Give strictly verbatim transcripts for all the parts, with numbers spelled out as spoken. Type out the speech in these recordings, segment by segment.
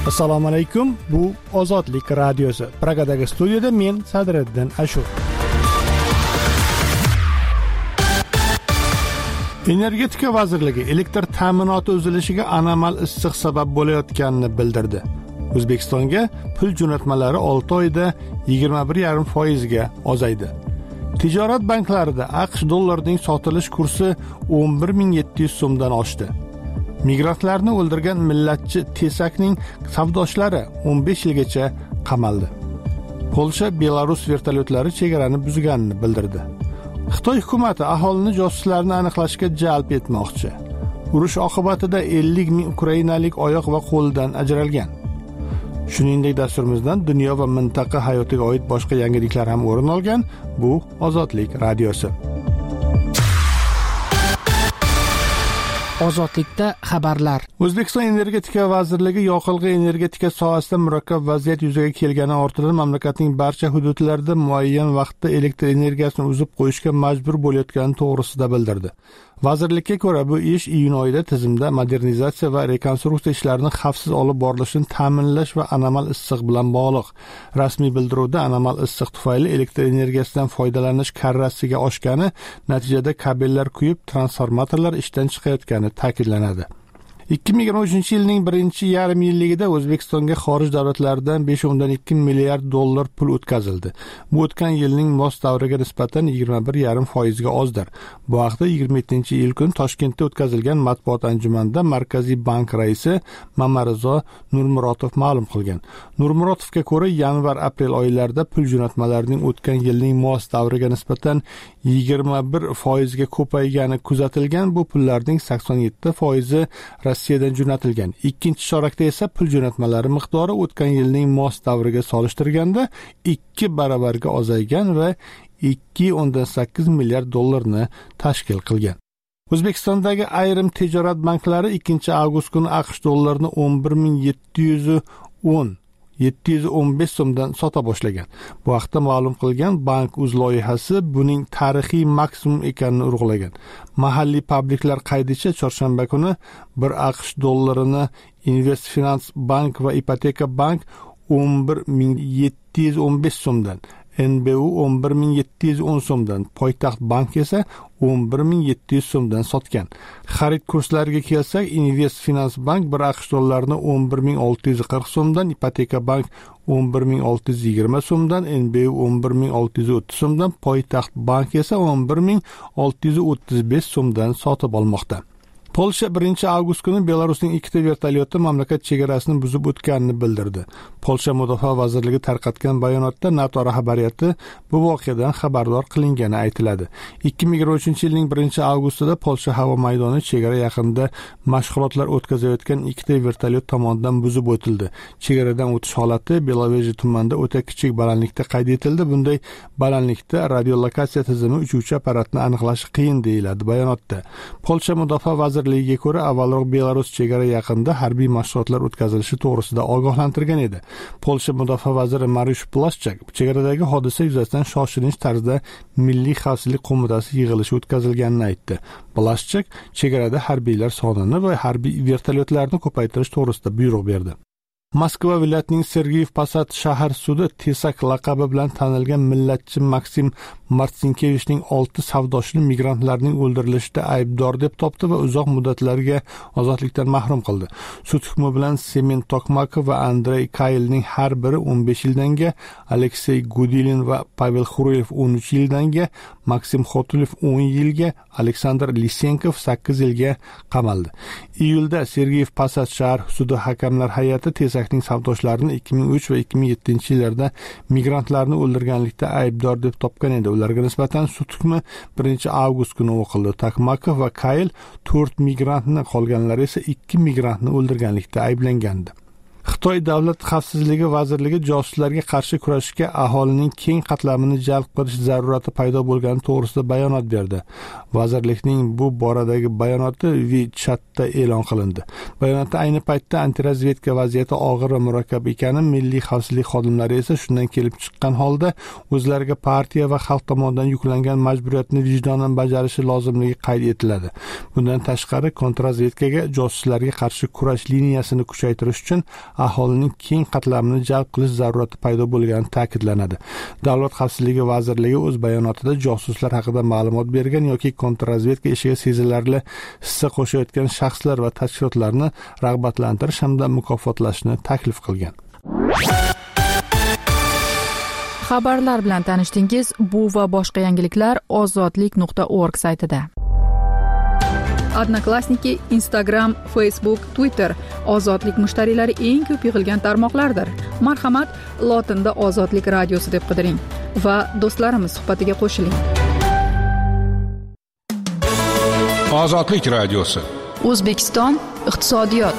Assalomu alaykum. Bu Ozodlik radiosi. Pragadagi studiyada men Sadriddin Ashur. Energetika vazirligi elektr ta'minoti uzilishiga anomal issiq sabab bo'layotganini bildirdi. O'zbekistonga pul jo'natmalari olti oyda yigirma bir yarim foiz ga ozaydi. Tijorat banklarida AQSh dollarining sotilish kursi o'n bir ming yetti yuz so'mdan oshdi. Migrantlarni o'ldirgan millatchi Tesakning savdoshlari o'n besh yilgacha qamaldi. Polsha Belarus vertolyotlari chegarani buzganini bildirdi. Xitoy hukumati aholini josuslarni aniqlashga jalb etmoqchi. Urush oqibatida ellik ming ukrainalik oyoq va qo'ldan ajralgan. Shuningdek, dasturimizdan dunyo va mintaqa hayotiga oid boshqa yangiliklar ham o'rin olgan. Bu Ozodlik radiosi. Ozodlikda xabarlar. O'zbekiston Energetika vazirligi yoqilg'i energetika sohasida murakkab vaziyat yuzaga kelgani ortidan mamlakatning barcha hududlarida muayyan vaqtda elektr energiyasini uzib qo'yishga majbur bo'layotgani to'g'risida bildirdi. Vazirlikka ko'ra, bu ish iyun oyida tizimda modernizatsiya va rekonstruksiya ishlarini xavfsiz olib borilishini ta'minlash va anomal issiq bilan bog'liq. Rasmiy bildiruvda anomal issiq tufayli elektr energiyasidan foydalanish karrasiga oshgani, natijada kabellar kuyib, transformatorlar ishdan chiqayotgani ta'kidlanadi. ikki ming yigirma uchinchi yilning birinchi yarim yilligida O'zbekistonga xorij davlatlaridan besh nuqta ikki milliard dollar pul o'tkazildi. Bu o'tgan yilning mos davriga nisbatan yigirma bir yarim foiz ga ozdir. Bu haqda yigirma yettinchi iyul kuni Toshkentda o'tkazilgan matbuot anjumanida Markaziy bank raisi Mamarizo Nurmurotov ma'lum qilgan. Nurmurotovga ko'ra, yanvar-aprel oylarida pul jo'natmalarining o'tgan yilning mos davriga nisbatan yigirma bir foiz ga ko'paygani kuzatilgan. Bu pullarning sakson yetti foizi Rossiyadan jo'natilgan. Ikkinchi chorakda esa pul jo'natmalari miqdori o'tgan yilning mos davriga solishtirganda ikki baravarga ozaygan va ikki nuqta sakkiz milliard dollarni tashkil qilgan. O'zbekistondagi ayrim tijorat banklari ikkinchi avgust kuni AQSh dollarini o'n bir ming yetti yuz o'n yetti yuz o'n besh so'mdan sota boshlagan. Bu haqda ma'lum qilgan Bank.uz loyihasi buning tarixiy maksimum ekanini urg'ulagan. Mahalliy publiklar qaydicha chorshanba kuni bir AQSh dollarini Invest Finance Bank va Ipoteka Bank o'n bir ming yetti yuz o'n besh so'mdan, N B U o'n bir ming yetti yuz o'n so'mdan, Poytaxt Bank esa o'n bir ming yetti yuz so'mdan sotgan. Xarid kurslariga kelsak, Invest Finance Bank bir AQSh dollarini o'n bir ming olti yuz qirq so'mdan, Ipoteka Bank o'n bir ming olti yuz yigirma so'mdan, N B U o'n bir ming olti yuz o'ttiz so'mdan, Poytaxt Bank esa o'n bir ming olti yuz o'ttiz besh so'mdan sotib olmoqda. Polsha birinchi avgust kuni Belarusning ikkita vertolyoti mamlakat chegarasini buzib o'tganini bildirdi. Polsha Mudofaa vazirligi tarqatgan bayonotda NATO rahbariyati bu voqeadan xabardor qilingani aytiladi. ikki ming yigirma uchinchi yilning birinchi avgustida Polsha havo maydoni chegara yaqinida mashg'ulotlar o'tkazayotgan ikkita vertolyot tomonidan buzib o'tildi. Chegaradan o'tish holati Beloveji tumanida o'ta kichik balandlikda qayd etildi. Bunday balandlikda radiolokatsiya tizimi uchuvchi apparatni aniqlashi qiyin deyiladi bayonotda. Polsha Mudofaa vazirligiga ko'ra, avvalroq Belarus chegara yaqinida harbiy mashg'ulotlar o'tkazilishi to'g'risida ogohlantirgan edi. Polsha mudofaa vaziri Mariusz Błaszczak chegaradagi hodisa yuzasidan shoshilinch tarzda Milliy xavfsizlik qo'mitasi yig'ilishi o'tkazilganini aytdi. Błaszczak chegarada harbiylar sonini va harbiy vertolyotlarni ko'paytirish to'g'risida buyruq berdi. Moskva viloyatining Sergeyev Posad shahar sudi Tesak laqabi bilan tanilgan millatchi Maksim Martsinkevichning olti savdoshini migrantlarning o'ldirilishida aybdor deb topdi va uzoq muddatlarga ozodlikdan mahrum qildi. Sud hukmi bilan Semen Tokmakov va Andrey Kaylning har biri o'n besh yildanga, Aleksey Gudilin va Pavel Xuroyev o'n uch yildanga, Maksim Xotulev o'n yilga, Aleksandr Lisenkov sakkiz yilga qamaldi. Iyulda Sergeyev Posad shahar sudi hakamlar hay'ati Tesakning savdoshlarini ikki ming uch va ikki ming yettinchi yillarda migrantlarni o'ldirganlikda aybdor deb topgan edi. Ularga nisbatan sud hukmi birinchi avgust kuni o'qildi. Tokmakov va Kayl to'rt migrantni, qolganlari esa ikki migrantni o'ldirganlikda ayblangandi. Xitoy Davlat xavfsizligi vazirligi josuslarga qarshi kurashishga aholining keng qatlamini jalb qilish zarurati paydo bo'lgani to'g'risida bayonot berdi. Vazirlikning bu boradagi bayonoti WeChatda e'lon qilindi. Bayonotda ayni paytda antirazvedka vaziyati og'ir va murakkab ekani, milliy xavfsizlik xodimlari esa shundan kelib chiqqan holda o'zlariga partiya va xalq tomonidan yuklangan majburiyatni vijdonan bajarishi lozimligi qayd etiladi. Bundan tashqari, kontrrazvedkaga josuslarga qarshi kurash liniyasini kuchaytirish uchun aholining keng qatlamini jalb qilish zarurati paydo bo'lgani ta'kidlanadi. Davlat xavfsizligi vazirligi o'z bayonotida josuslar haqida ma'lumot bergan yoki kontrrazvedka ishiga sezilarli hissa qo'shayotgan shaxslar va tashkilotlarni rag'batlantirish hamda mukofotlashni taklif qilgan. Xabarlar bilan tanishdingiz. Bu va boshqa yangiliklar ozodlik nuqta org saytida. Odnoklassniki, Instagram, Facebook, Twitter ozodlik mushtariylari eng ko'p yig'ilgan tarmoqlardir. Marhamat, lotinda Ozodlik radiosi deb qidiring va do'stlarimiz suhbatiga qo'shiling. Ozodlik radiosi. O'zbekiston iqtisodiyot.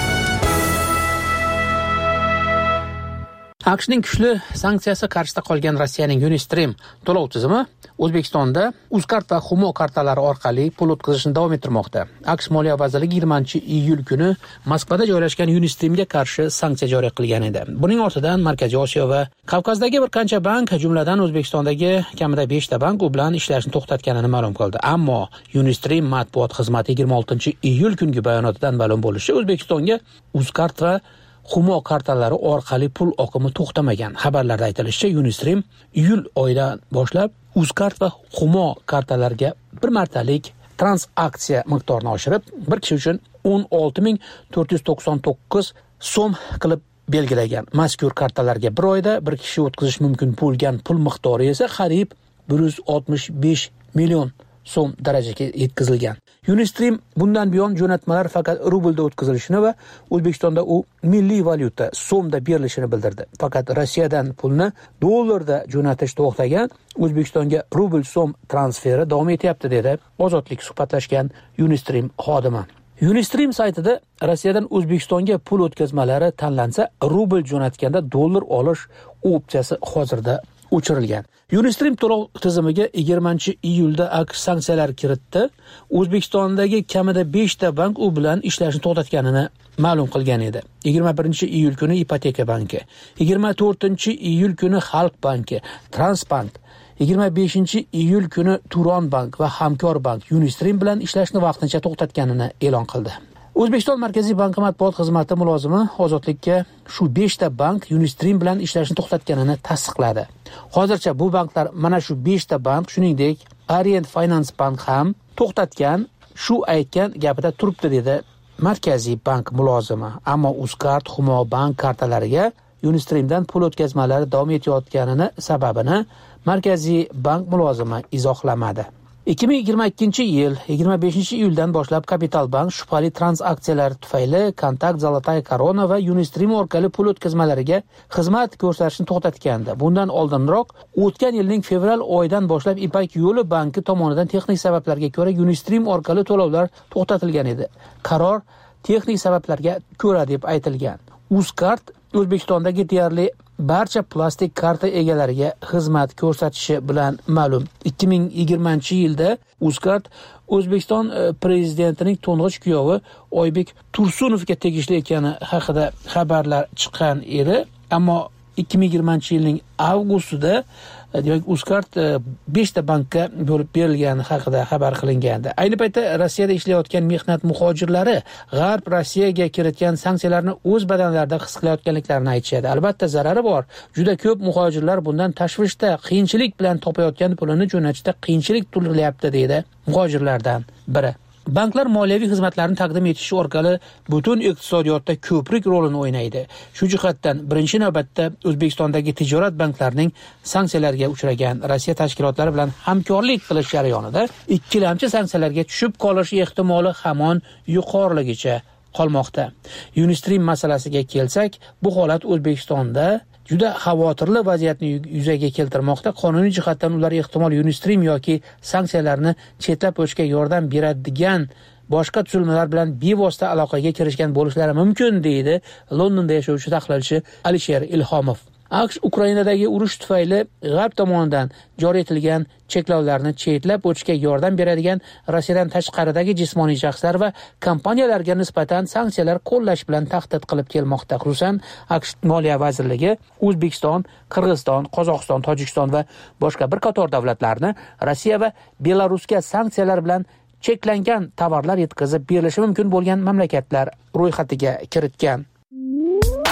AQShning kuchli sanksiyasi qarshisida qolgan Rossiyaning Unistream to'lov tizimi O'zbekistonda Uzcard va Humo kartalari orqali pul o'tkazishni davom ettirmoqda. AQSh Moliya vazirligi yigirmanchi iyul kuni Moskvada joylashgan Unistreamga qarshi sanksiya joriy qilgan edi. Buning ortidan Markaziy Osiyo va Kavkazdagi bir qancha bank, jumladan O'zbekistondagi kamida beshta bank u bilan ishlashni to'xtatganini ma'lum qildi. Ammo Unistream matbuot xizmati yigirma oltinchi iyul kungi bayonotidan ma'lum bo'lishicha, O'zbekistonga Uzcard va Humo kartalari orqali pul oqimi to'xtamagan. Xabarlarda aytilishicha, Unistream iyul oyidan boshlab Uzcard va Humo kartalariga bir martalik transaksiya miqdorini oshirib, bir kishi uchun o'n olti ming to'rt yuz to'qson to'qqiz so'm qilib belgilagan. Mazkur kartalarga bir oyda bir kishi o'tkazish mumkin bo'lgan pul miqdori esa qariyb bir yuz oltmish besh million so'm darajaga yetkazilgan. Unistream bundan buyon jo'natmalar faqat rublda o'tkazilishini va O'zbekistonda u milliy valyuta so'mda berilishini bildirdi. Faqat Rossiyadan pulni dollarda jo'natish to'xtagan, O'zbekistonga rubl so'm transferi davom etyapti dedi Ozodlik suhbatlashgan Unistream xodimi. Unistream saytida Rossiyadan O'zbekistonga pul o'tkazmalari tanlansa, rubl jo'natganda dollar olish opsiyasi hozirda o'chirilgan. Unistream to'lov tizimiga yigirmanchi iyulda AQSh sanksiyalar kiritdi. O'zbekistondagi kamida beshta bank u bilan ishlashni to'xtatganini ma'lum qilgan edi. yigirma birinchi iyul kuni Ipoteka banki, yigirma to'rtinchi iyul kuni Xalq banki, Transbank, yigirma beshinchi iyul kuni Turon bank va Hamkor bank Unistream bilan ishlashni vaqtincha to'xtatganini e'lon qildi. O'zbekiston Markaziy banki matbuot xizmati mulozimi Ozodlikka shu beshta bank Unistream bilan ishlashni to'xtatganini tasdiqladi. Hozircha bu banklar mana shu beshta bank, shuningdek Orient Finance Bank ham to'xtatgan, shu aytgan gapida turibdi dedi Markaziy bank mulozimi. Ammo Uzcard, Humo bank kartalariga Unistreamdan pul o'tkazmalari davom etayotganini sababini Markaziy bank mulozimi izohlamadi. ikki ming yigirma ikkinchi yil yigirma beshinchi iyuldan boshlab Kapital bank shubhali transaksiyalar tufayli Kontakt, Zolotaya Korona va Unistream orqali pul o'tkazmalariga xizmat ko'rsatishni to'xtatgandi. Bundan oldinroq o'tgan yilning fevral oyidan boshlab Ipak yo'li banki tomonidan texnik sabablarga ko'ra Unistream orqali to'lovlar to'xtatilgan edi. Qaror texnik sabablarga ko'ra deb aytilgan. Uzcard O'zbekistondagi deyarli barcha plastik karta egalariga xizmat ko'rsatishi bilan ma'lum. ikki ming yigirmanchi yilda Uzcard O'zbekiston prezidentining to'ng'ich kuyovi Oybek Tursunovga tegishli ekani haqida xabarlar chiqqan edi. Ammo ikki ming yigirmanchi yilning avgustida demak Uzcard beshta bankka bo'lib berilgani haqida xabar qilingandi. Ayni paytda Rossiyada ishlayotgan mehnat muhojirlari G'arb Rossiyaga kiritgan sanksiyalarni o'z badanlarida his qilayotganliklarini aytishadi. Albatta zarari bor. Juda ko'p muhojirlar bundan tashvishda, qiyinchilik bilan topayotgan pulini jo'natishda qiyinchilik tug'ilyapti deydi muhojirlardan biri. Banklar moliyaviy xizmatlarni taqdim etish orqali butun iqtisodiyotda ko'prik rolini o'ynaydi. Shu jihatdan birinchi navbatda O'zbekistondagi tijorat banklarining sanksiyalarga uchragan Rossiya tashkilotlari bilan hamkorlik qilish jarayonida ikkilamchi sanksiyalarga tushib qolish ehtimoli hamon yuqoriligicha qolmoqda. Unistream masalasiga kelsak, bu holat O'zbekistonda juda xavotirli vaziyatni yuzaga keltirmoqda. Qonuniy jihatdan ular ehtimol Unistream yoki sanksiyalarni chetlab o'tishga yordam beradigan boshqa tuzilmalar bilan bevosita aloqaga kirishgan bo'lishlari mumkin, deydi Londonda yashovchi tahlilchi Alisher Ilhomov. AQSh Ukrainadagi urush tufayli G'arb tomonidan joriy etilgan cheklovlarni chetlab o'tishga yordam beradigan Rossiyadan tashqaridagi jismoniy shaxslar va kompaniyalarga nisbatan sanksiyalar qo'llash bilan tahdid qilib kelmoqda. Xususan, AQSh Moliya vazirligi O'zbekiston, Qirg'iziston, Qozog'iston, Tojikiston va boshqa bir qator davlatlarni Rossiya va Belarusga sanksiyalar bilan cheklangan tovarlar yetkazib berilishi mumkin bo'lgan mamlakatlar ro'yxatiga kiritgan.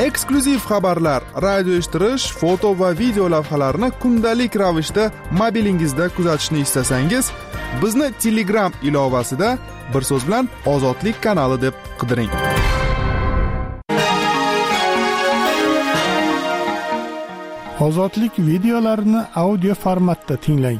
eksklyuziv xabarlar, radio eshittirish, foto va video lavhalarni kundalik ravishda mobilingizda kuzatishni istasangiz, bizni Telegram ilovasida bir so'z bilan Ozodlik kanali deb qidiring. Ozodlik videolarini audio formatda tinglang.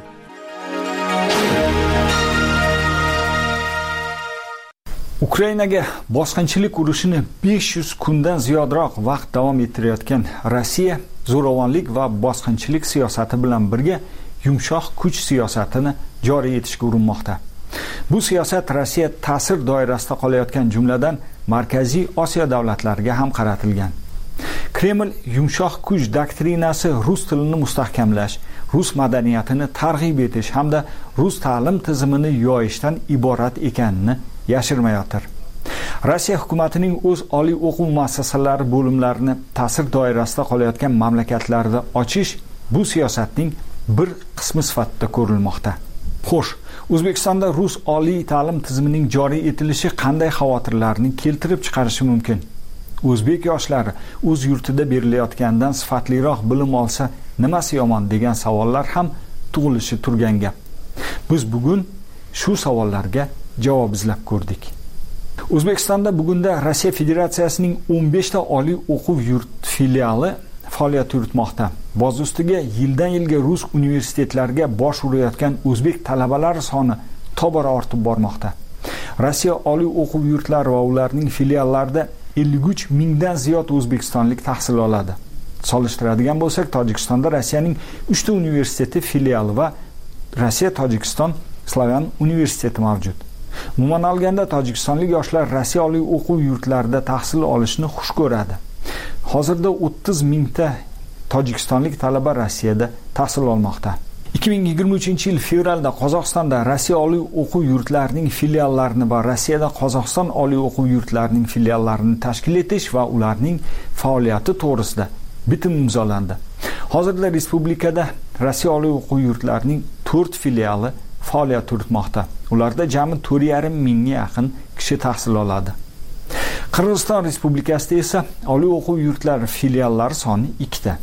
Ukrainaga bosqinchilik urushini besh yuz kundan ziyodroq vaqt davom ettirayotgan Rossiya zo'ravonlik va bosqinchilik siyosati bilan birga yumshoq kuch siyosatini joriy etishga urinmoqda. Bu siyosat Rossiya ta'sir doirasida qolayotgan jumladan Markaziy Osiyo davlatlariga ham qaratilgan. Kreml yumshoq kuch doktrinasi rus tilini mustahkamlash, rus madaniyatini targ'ib etish hamda rus ta'lim tizimini yoyishdan iborat ekanini yashirmayotir. Rossiya hukumatining o'z oliy o'quv muassasalari bo'limlarini ta'sir doirasida qolayotgan mamlakatlarda ochish bu siyosatning bir qismi sifatida ko'rilmoqda. Xo'sh, O'zbekistonda rus oliy ta'lim tizimining joriy etilishi qanday xavotirlarni keltirib chiqarishi mumkin? O'zbek yoshlari o'z yurtida berilayotgandan sifatliroq bilim olsa nimasi yomon degan savollar ham tug'ilishi turgan gap. Biz bugun shu savollarga javob izlab ko'rdik. O'zbekistonda bugunda Rossiya Federatsiyasining o'n besh ta oliy o'quv yurt filiali faoliyat yuritmoqda. Boz ustiga yildan yilga rus universitetlariga bosh urayotgan o'zbek talabalari soni tobora ortib bormoqda. Rossiya oliy o'quv yurtlari va ularning filiallarida ellik uch mingdan ziyod o'zbekistonlik tahsil oladi. Solishtiradigan bo'lsak, Tojikistonda Rossiyaning uch ta universiteti filiali va Rossiya-Tojikiston Slavyan universiteti mavjud. Umuman olganda tojikistonlik yoshlar Rossiya oliy o'quv yurtlarida tahsil olishni xush ko'radi. Hozirda o'ttiz mingta tojikistonlik talaba Rossiyada tahsil olmoqda. ikki ming yigirma uchinchi yil fevralda Qozog'istonda Rossiya oliy o'quv yurtlarining filiallarini va Rossiyada Qozog'iston oliy o'quv yurtlarining filiallarini tashkil etish va ularning faoliyati to'g'risida bitim imzolandi. Hozirda respublikada Rossiya oliy o'quv yurtlarining to'rt filiali faoliyat yuritmoqda. Ularda jami to'rt yarim mingga yaqin kishi tahsil oladi. Qirg'iziston Respublikasida esa oliy o'quv yurtlari filiallari soni ikkita.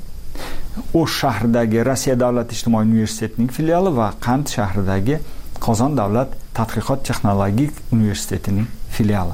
O'sh shahridagi Rossiya davlat ijtimoiy universitetining filiali va Qand shahridagi Qozon davlat tadqiqot texnologik universitetining filiali.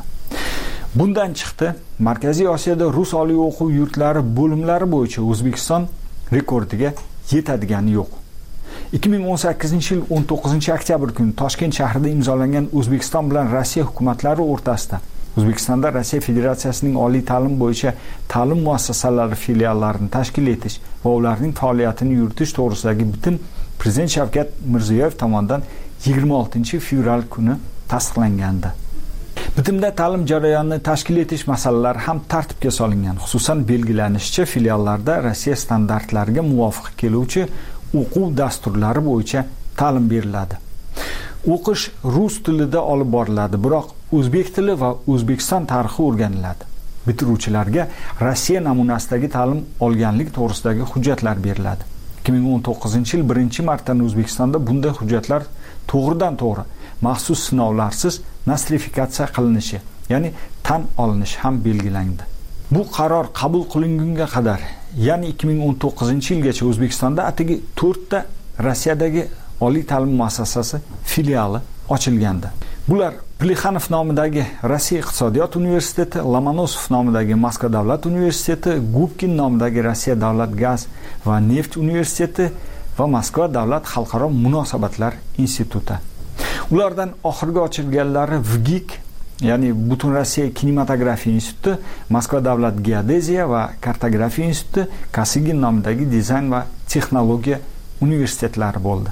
Bundan chiqdi, Markaziy Osiyoda rus oliy o'quv yurtlari bo'limlari bo'yicha O'zbekiston rekordiga yetadigani yo'q. ikki ming o'n sakkizinchi yil o'n to'qqizinchi oktyabr kuni Toshkent shahrida imzolangan O'zbekiston bilan Rossiya hukumatlari o'rtasida O'zbekistonda Rossiya Federatsiyasining oliy ta'lim bo'yicha ta'lim muassasalari filiallarini tashkil etish va ularning faoliyatini yuritish to'g'risidagi bitim Prezident Shavkat Mirziyoyev tomonidan yigirma oltinchi fevral kuni tasdiqlangandi. Bitimda ta'lim jarayonini tashkil etish masalalari ham tartibga solingan. Xususan belgilanishicha, filiallarda Rossiya standartlariga muvofiq keluvchi o'quv dasturlari bo'yicha ta'lim beriladi. O'qish rus tilida olib boriladi, biroq o'zbek tili va O'zbekiston tarixi o'rganiladi. Bitiruvchilarga Rossiya namunasidagi ta'lim olganlik to'g'risidagi hujjatlar beriladi. ikki ming o'n to'qqizinchi yil birinchi martadan O'zbekistonda bunday hujjatlar to'g'ridan to'g'ri maxsus sinovlarsiz nostrifikatsiya qilinishi, ya'ni tan olinishi ham belgilandi. Bu qaror qabul qilingunga qadar, ya'ni ikki ming o'n to'qqizinchi yilgacha O'zbekistonda atigi to'rt ta Rossiyadagi oliy ta'lim muassasasi filiali ochilgandi. Bular Plexanov nomidagi Rossiya iqtisodiyot universiteti, Lomonosov nomidagi Moskva davlat universiteti, Gubkin nomidagi Rossiya davlat gaz va neft universiteti va Moskva davlat xalqaro munosabatlar instituti. Ulardan oxirgi ochilganlari V G I K, ya'ni Butun Rossiya kinematografiya instituti, Moskva davlat geodeziya va kartografiya instituti, Kosygin nomidagi dizayn va texnologiya universitetlari bo'ldi.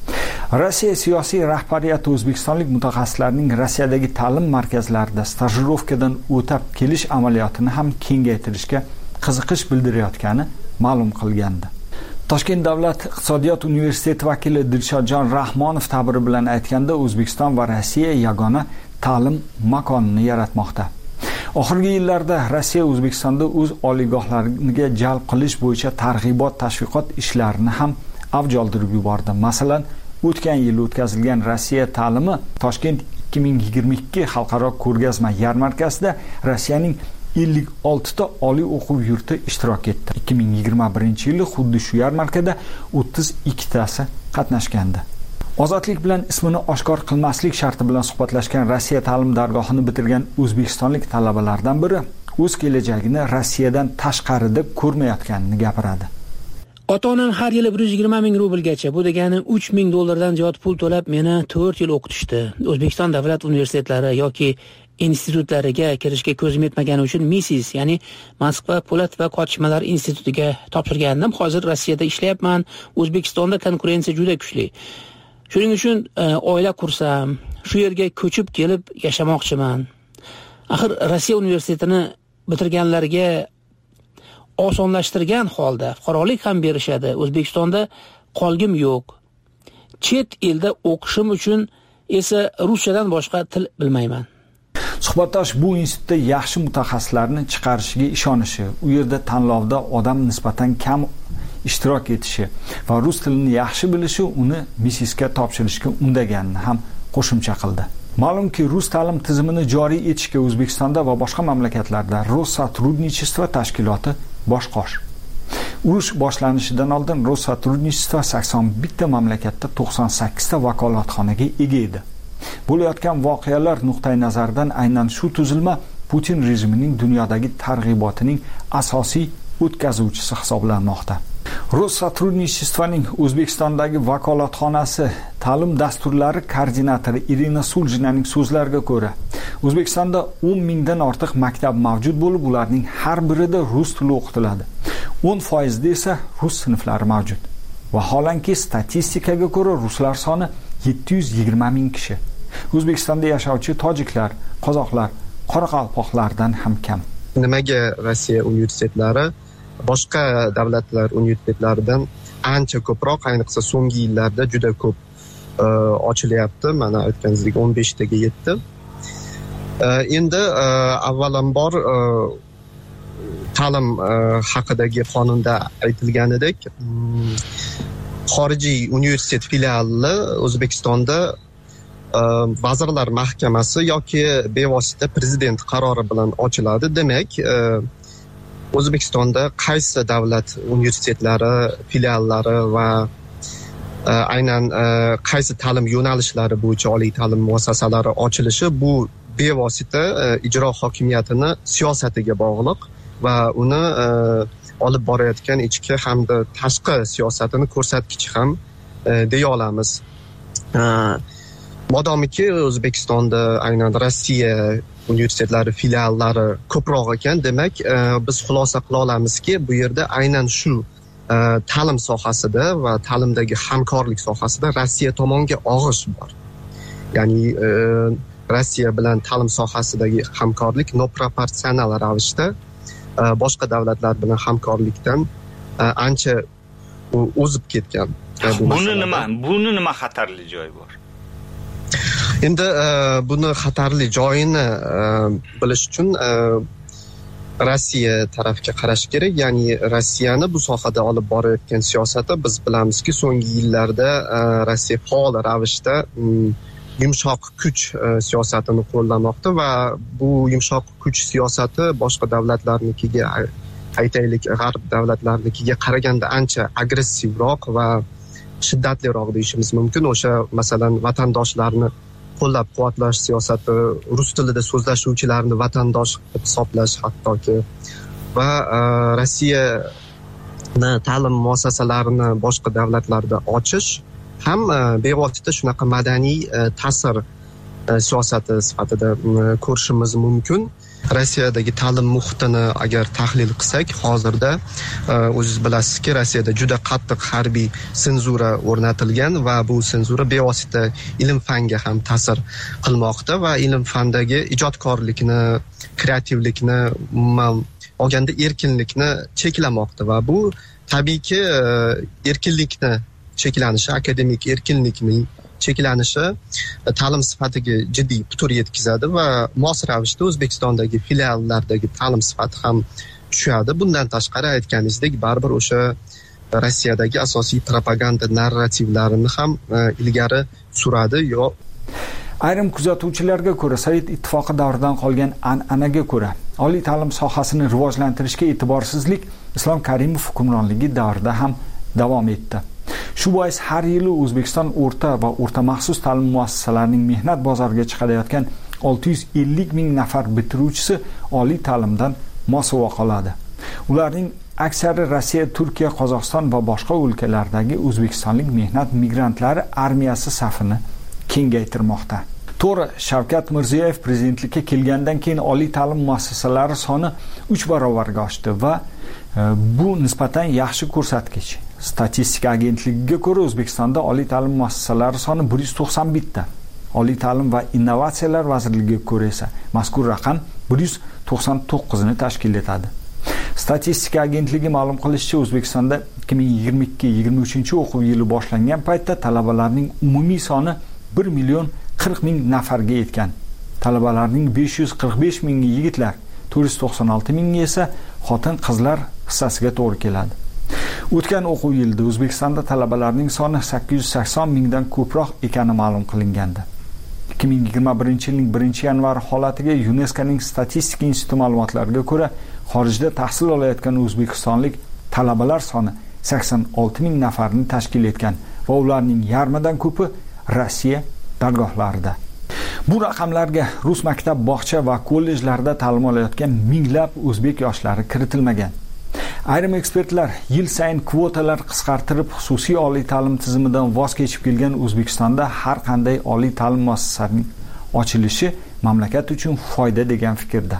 Rossiya siyosiy rahbariyati o'zbekistonlik mutaxassislarning Rossiyadagi ta'lim markazlarida stajirovkadan o'tab kelish amaliyotini ham kengaytirishga qiziqish bildirayotgani ma'lum qilgandi. Toshkent davlat iqtisodiyot universiteti vakili Dilshodjon Rahmonov ta'biri bilan aytganda, O'zbekiston va Rossiya yagona ta'lim makonini yaratmoqda. Oxirgi yillarda Rossiya O'zbekistonda o'z oliygohlariga jalb qilish bo'yicha targ'ibot tashviqot ishlarini ham avj oldirib yubordi. Masalan, o'tgan yil o'tkazilgan Rossiya ta'limi Toshkent ikki ming yigirma ikki xalqaro ko'rgazma yarmarkasida Rossiyaning ellik olti ta oliy o'quv yurti ishtirok etdi. ikki ming yigirma birinchi yili xuddi shu yarmarkada o'ttiz ikki tasi qatnashgandi. Ozodlik bilan ismini oshkor qilmaslik sharti bilan suhbatlashgan Rossiya ta'lim dargohini bitirgan o'zbekistonlik talabalardan biri o'z kelajagini Rossiyadan tashqarida ko'rmayotganini gapiradi. Ota-onam har yili bir yuz yigirma ming rublgacha, bu degani uch ming dollardan ziyod pul to'lab meni to'rt yil o'qitishdi. O'zbekiston davlat universitetlari yoki institutlariga kirishga ko'zim yetmagani uchun Misis, ya'ni Moskva po'lat va qotishmalar institutiga topshirgandim. Hozir Rossiyada ishlayapman. O'zbekistonda konkurensiya juda kuchli. Shuning uchun oila qursam, shu yerga ko'chib kelib yashamoqchiman. Axir Rossiya universitetini bitirganlarga osonlashtirgan holda fuqarolik ham berishadi. O'zbekistonda qolgim yo'q. Chet elda o'qishim uchun esa ruschadan boshqa til bilmayman. Suhbatdosh bu institutda yaxshi mutaxassislarni chiqarishiga ishonishi, u yerda tanlovda odam nisbatan kam ishtirok etishi va rus tilini yaxshi bilishi uni Misisga topshirishga undaganini ham qo'shimcha qildi. Ma'lumki, rus ta'lim tizimini joriy etishga O'zbekistonda va boshqa mamlakatlarda Rossотрудничество tashkiloti bosh qosh. Urush boshlanishidan oldin Rossотрудничество sakson bitta mamlakatda to'qson sakkiz ta vakolatxonaga ega edi. Bo'layotgan voqealar nuqtai nazaridan aynan shu tuzilma Putin rejimining dunyodagi targ'ibotining asosiy o'tkazuvchisi hisoblanmoqda. Rossотрудничествоning O'zbekistondagi vakolatxonasi ta'lim dasturlari koordinatori Irina Suljinaning so'zlariga ko'ra, O'zbekistonda o'n mingdan ortiq maktab mavjud bo'lib, ularning har birida rus tili o'qitiladi. o'n foiz da esa rus sinflari mavjud. Vaholanki statistikaga ko'ra ruslar soni yetti yuz yigirma ming kishi. O'zbekistonda yashovchi tojiklar, qozoqlar, qoraqalpoqlardan ham kam. Nimaga Rossiya universitetlari boshqa davlatlar universitetlaridan ancha ko'proq, ayniqsa so'nggi yillarda juda ko'p uh, ochilyapti. Mana aytganingizdek o'n besh taga yetdi. Uh, endi uh, avvalambor uh, ta'lim uh, haqidagi qonunda aytilganidek, um, xorijiy universitet filiali O'zbekistonda uh, Vazirlar Mahkamasi yoki bevosita prezident qarori bilan ochiladi. Demak, uh, O'zbekistonda qaysi davlat universitetlari, filiallari va uh, aynan uh, qaysi ta'lim yo'nalishlari bo'yicha oliy ta'lim muassasalari ochilishi bu bevosita uh, ijro hokimiyatini siyosatiga bog'liq va uni uh, olib borayotgan ichki hamda tashqi siyosatini ko'rsatkichi ham uh, deya olamiz. Uh, Modomiki O'zbekistonda aynan Rossiya universitetlari filiallari ko'proq ekan, demak biz xulosa qila olamizki, bu yerda aynan shu ta'lim sohasida va ta'limdagi hamkorlik sohasida Rossiya tomonga og'ish bor. Ya'ni Rossiya bilan ta'lim sohasidagi hamkorlik noproporsional ravishda boshqa davlatlar bilan hamkorlikdan ancha o'zib ketgan. Buni nima, buni nima xatarli joyi bor? Endi buni xatarli joyini bilish uchun Rossiya tarafga qarash kerak. Ya'ni Rossiyani bu sohada olib borayotgan siyosati, biz bilamizki, so'nggi yillarda Rossiya faol ravishda yumshoq kuch siyosatini qo'llamoqda va bu yumshoq kuch siyosati boshqa davlatlarnikiga, aytaylik, g'arb davlatlarnikiga qaraganda ancha agressivroq va shiddatliroq deyishimiz mumkin. O'sha masalan vatandoshlarni qo'llab-quvvatlash siyosati, rus tilida so'zlashuvchilarni vatandosh hisoblash hattoki va Rossiyani ta'lim muassasalarini boshqa davlatlarda ochish ham bevosita shunaqa madaniy ta'sir siyosati sifatida ko'rishimiz mumkin. Rossiyadagi ta'lim muhitini agar tahlil qilsak, hozirda o'zingiz bilasizki, Rossiyada juda qattiq harbiy senzura o'rnatilgan va bu senzura bevosita ilm fanga ham ta'sir qilmoqda va ilm fandagi ijodkorlikni, kreativlikni, umuman olganda erkinlikni cheklamoqda va bu tabiiyki erkinlikni cheklanishi, akademik erkinlikning cheklanishi ta'lim sifatiga jiddiy putur yetkazadi va mos ravishda O'zbekistondagi filiallardagi ta'lim sifati ham tushadi. Bundan tashqari aytganingizdek, baribir o'sha Rossiyadagi asosiy propaganda narrativlarini ham ilgari suradi. Yo Ayrim kuzatuvchilarga ko'ra, Sovet ittifoqi davridan qolgan an'anaga ko'ra, oliy ta'lim sohasini rivojlantirishga e'tiborsizlik Islom Karimov hukmronligi davrida ham davom etdi. Shu bois har yili O'zbekiston o'rta va o'rta maxsus ta'lim muassasalarining mehnat bozoriga chiqayotgan olti yuz ellik ming nafar bitiruvchisi oliy ta'limdan mosuvo qoladi. Ularning aksari Rossiya, Turkiya, Qozog'iston va boshqa o'lkalardagi o'zbekistonlik mehnat migrantlari armiyasi safini kengaytirmoqda. To'g'ri, Shavkat Mirziyoyev prezidentlikka kelgandan keyin oliy ta'lim muassasalari soni uch barobarga oshdi va e, bu nisbatan yaxshi ko'rsatkich. Statistika agentligiga ko'ra, O'zbekistonda oliy ta'lim muassasalari soni bir yuz to'qson bitta. Oliy ta'lim va innovatsiyalar vazirligiga ko'ra esa mazkur raqam bir yuz to'qson to'qqiz ni tashkil etadi. Statistika agentligi ma'lum qilishicha, O'zbekistonda ikki ming yigirma ikki yigirma uchinchi o'quv yili boshlangan paytda talabalarning umumiy soni bir million qirq ming nafarga yetgan. Talabalarning besh yuz qirq besh mingi yigitlar, to'rt yuz to'qson olti mingi esa xotin-qizlar hissasiga to'g'ri keladi. O'tgan o'quv yilida O'zbekistonda talabalarning soni sakkiz yuz sakson mingdan ko'proq ekani ma'lum qilingandi. ikki ming yigirma birinchi yilning birinchi yanvar holatiga YuNESKOning statistika instituti ma'lumotlariga ko'ra, xorijda tahsil olayotgan o'zbekistonlik talabalar soni sakson olti ming nafarni tashkil etgan va ularning yarmidan ko'pi Rossiya dargohlarida. Bu raqamlarga rus maktab, bog'cha va kollejlarda ta'lim olayotgan minglab o'zbek yoshlari kiritilmagan. Ayrim ekspertlar yil sayin kvotalar qisqartirib, xususiy oliy ta'lim tizimidan voz kechib kelgan O'zbekistonda har qanday oliy ta'lim muassasasining ochilishi mamlakat uchun foyda degan fikrda.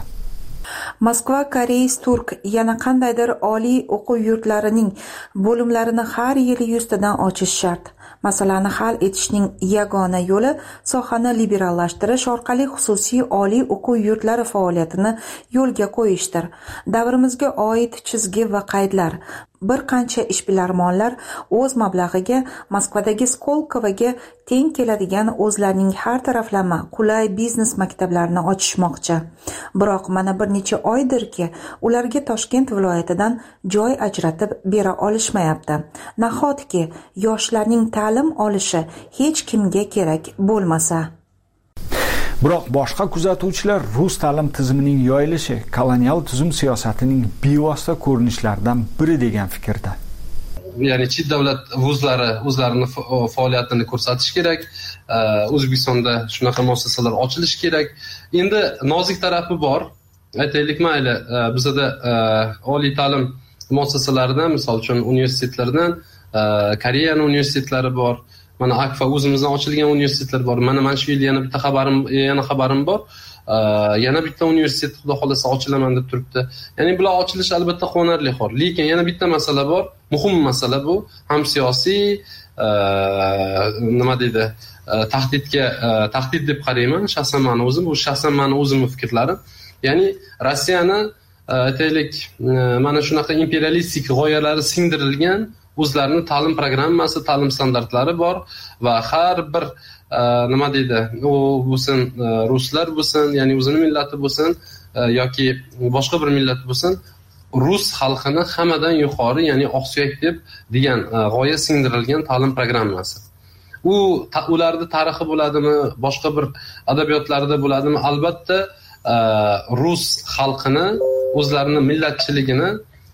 Moskva Koreys Turk yana qandaydir oliy o'quv yurtlarining bo'limlarini har yili yuztadan ochish shart. Masalani hal etishning yagona yo'li sohani liberallashtirish orqali xususiy oliy o'quv yurtlari faoliyatini yo'lga qo'yishdir. Davrimizga oid chizgi va qaydlar. Bir qancha ishbilarmonlar o'z mablag'iga Moskvadagi Skolkovoga teng keladigan o'zlarining har taraflama qulay biznes maktablarini ochishmoqchi. Biroq mana bir necha oydirki, ularga Toshkent viloyatidan joy ajratib bera olishmayapti. Nahotki yoshlarning ta'lim olishi hech kimga kerak bo'lmasa. Biroq boshqa kuzatuvchilar rus ta'lim tizimining yoyilishi kolonial tuzum siyosatining bevosita ko'rinishlaridan biri degan fikrda. Ya'ni chet davlat vuzlari o'zlarini faoliyatini ko'rsatish kerak. O'zbekistonda shunaqa muassasalar ochilishi kerak. Endi nozik tarafi bor. Aytaylik, mayli, bizda oliy ta'lim muassasalaridan, misol uchun universitetlardan Koreyaning universitetlari bor. Mana Akfa o'zimizdan ochilgan universitetlar bor. Mana mana shu yil yana bitta xabarim, yana xabarim bor. Yana bitta universitet xudo xolasa ochilaman deb turibdi. Ya'ni bular ochilishi albatta quvonarli xor. Lekin yana bitta masala bor. Muhim masala bu ham siyosiy, nima deydi, tahdidga tahdid deb qarayman. Shaxsan men o'zim, bu shaxsan men o'zimning fikrlarim. Ya'ni Rossiyani aytaylik, mana shunaqa imperialistik g'oyalari singdirilgan o'zlarining ta'lim programmasi, ta'lim standartlari bor va har bir nima deydi, u bo'lsin ruslar bo'lsin, ya'ni o'zining millati bo'lsin yoki boshqa bir millat bo'lsin, rus xalqini hammadan yuqori, ya'ni oqsuyak deb degan g'oya singdirilgan ta'lim programmasi. U ularda tarixi bo'ladimi, boshqa bir adabiyotlarida bo'ladimi? Albatta rus xalqini, o'zlarining millatchiligini,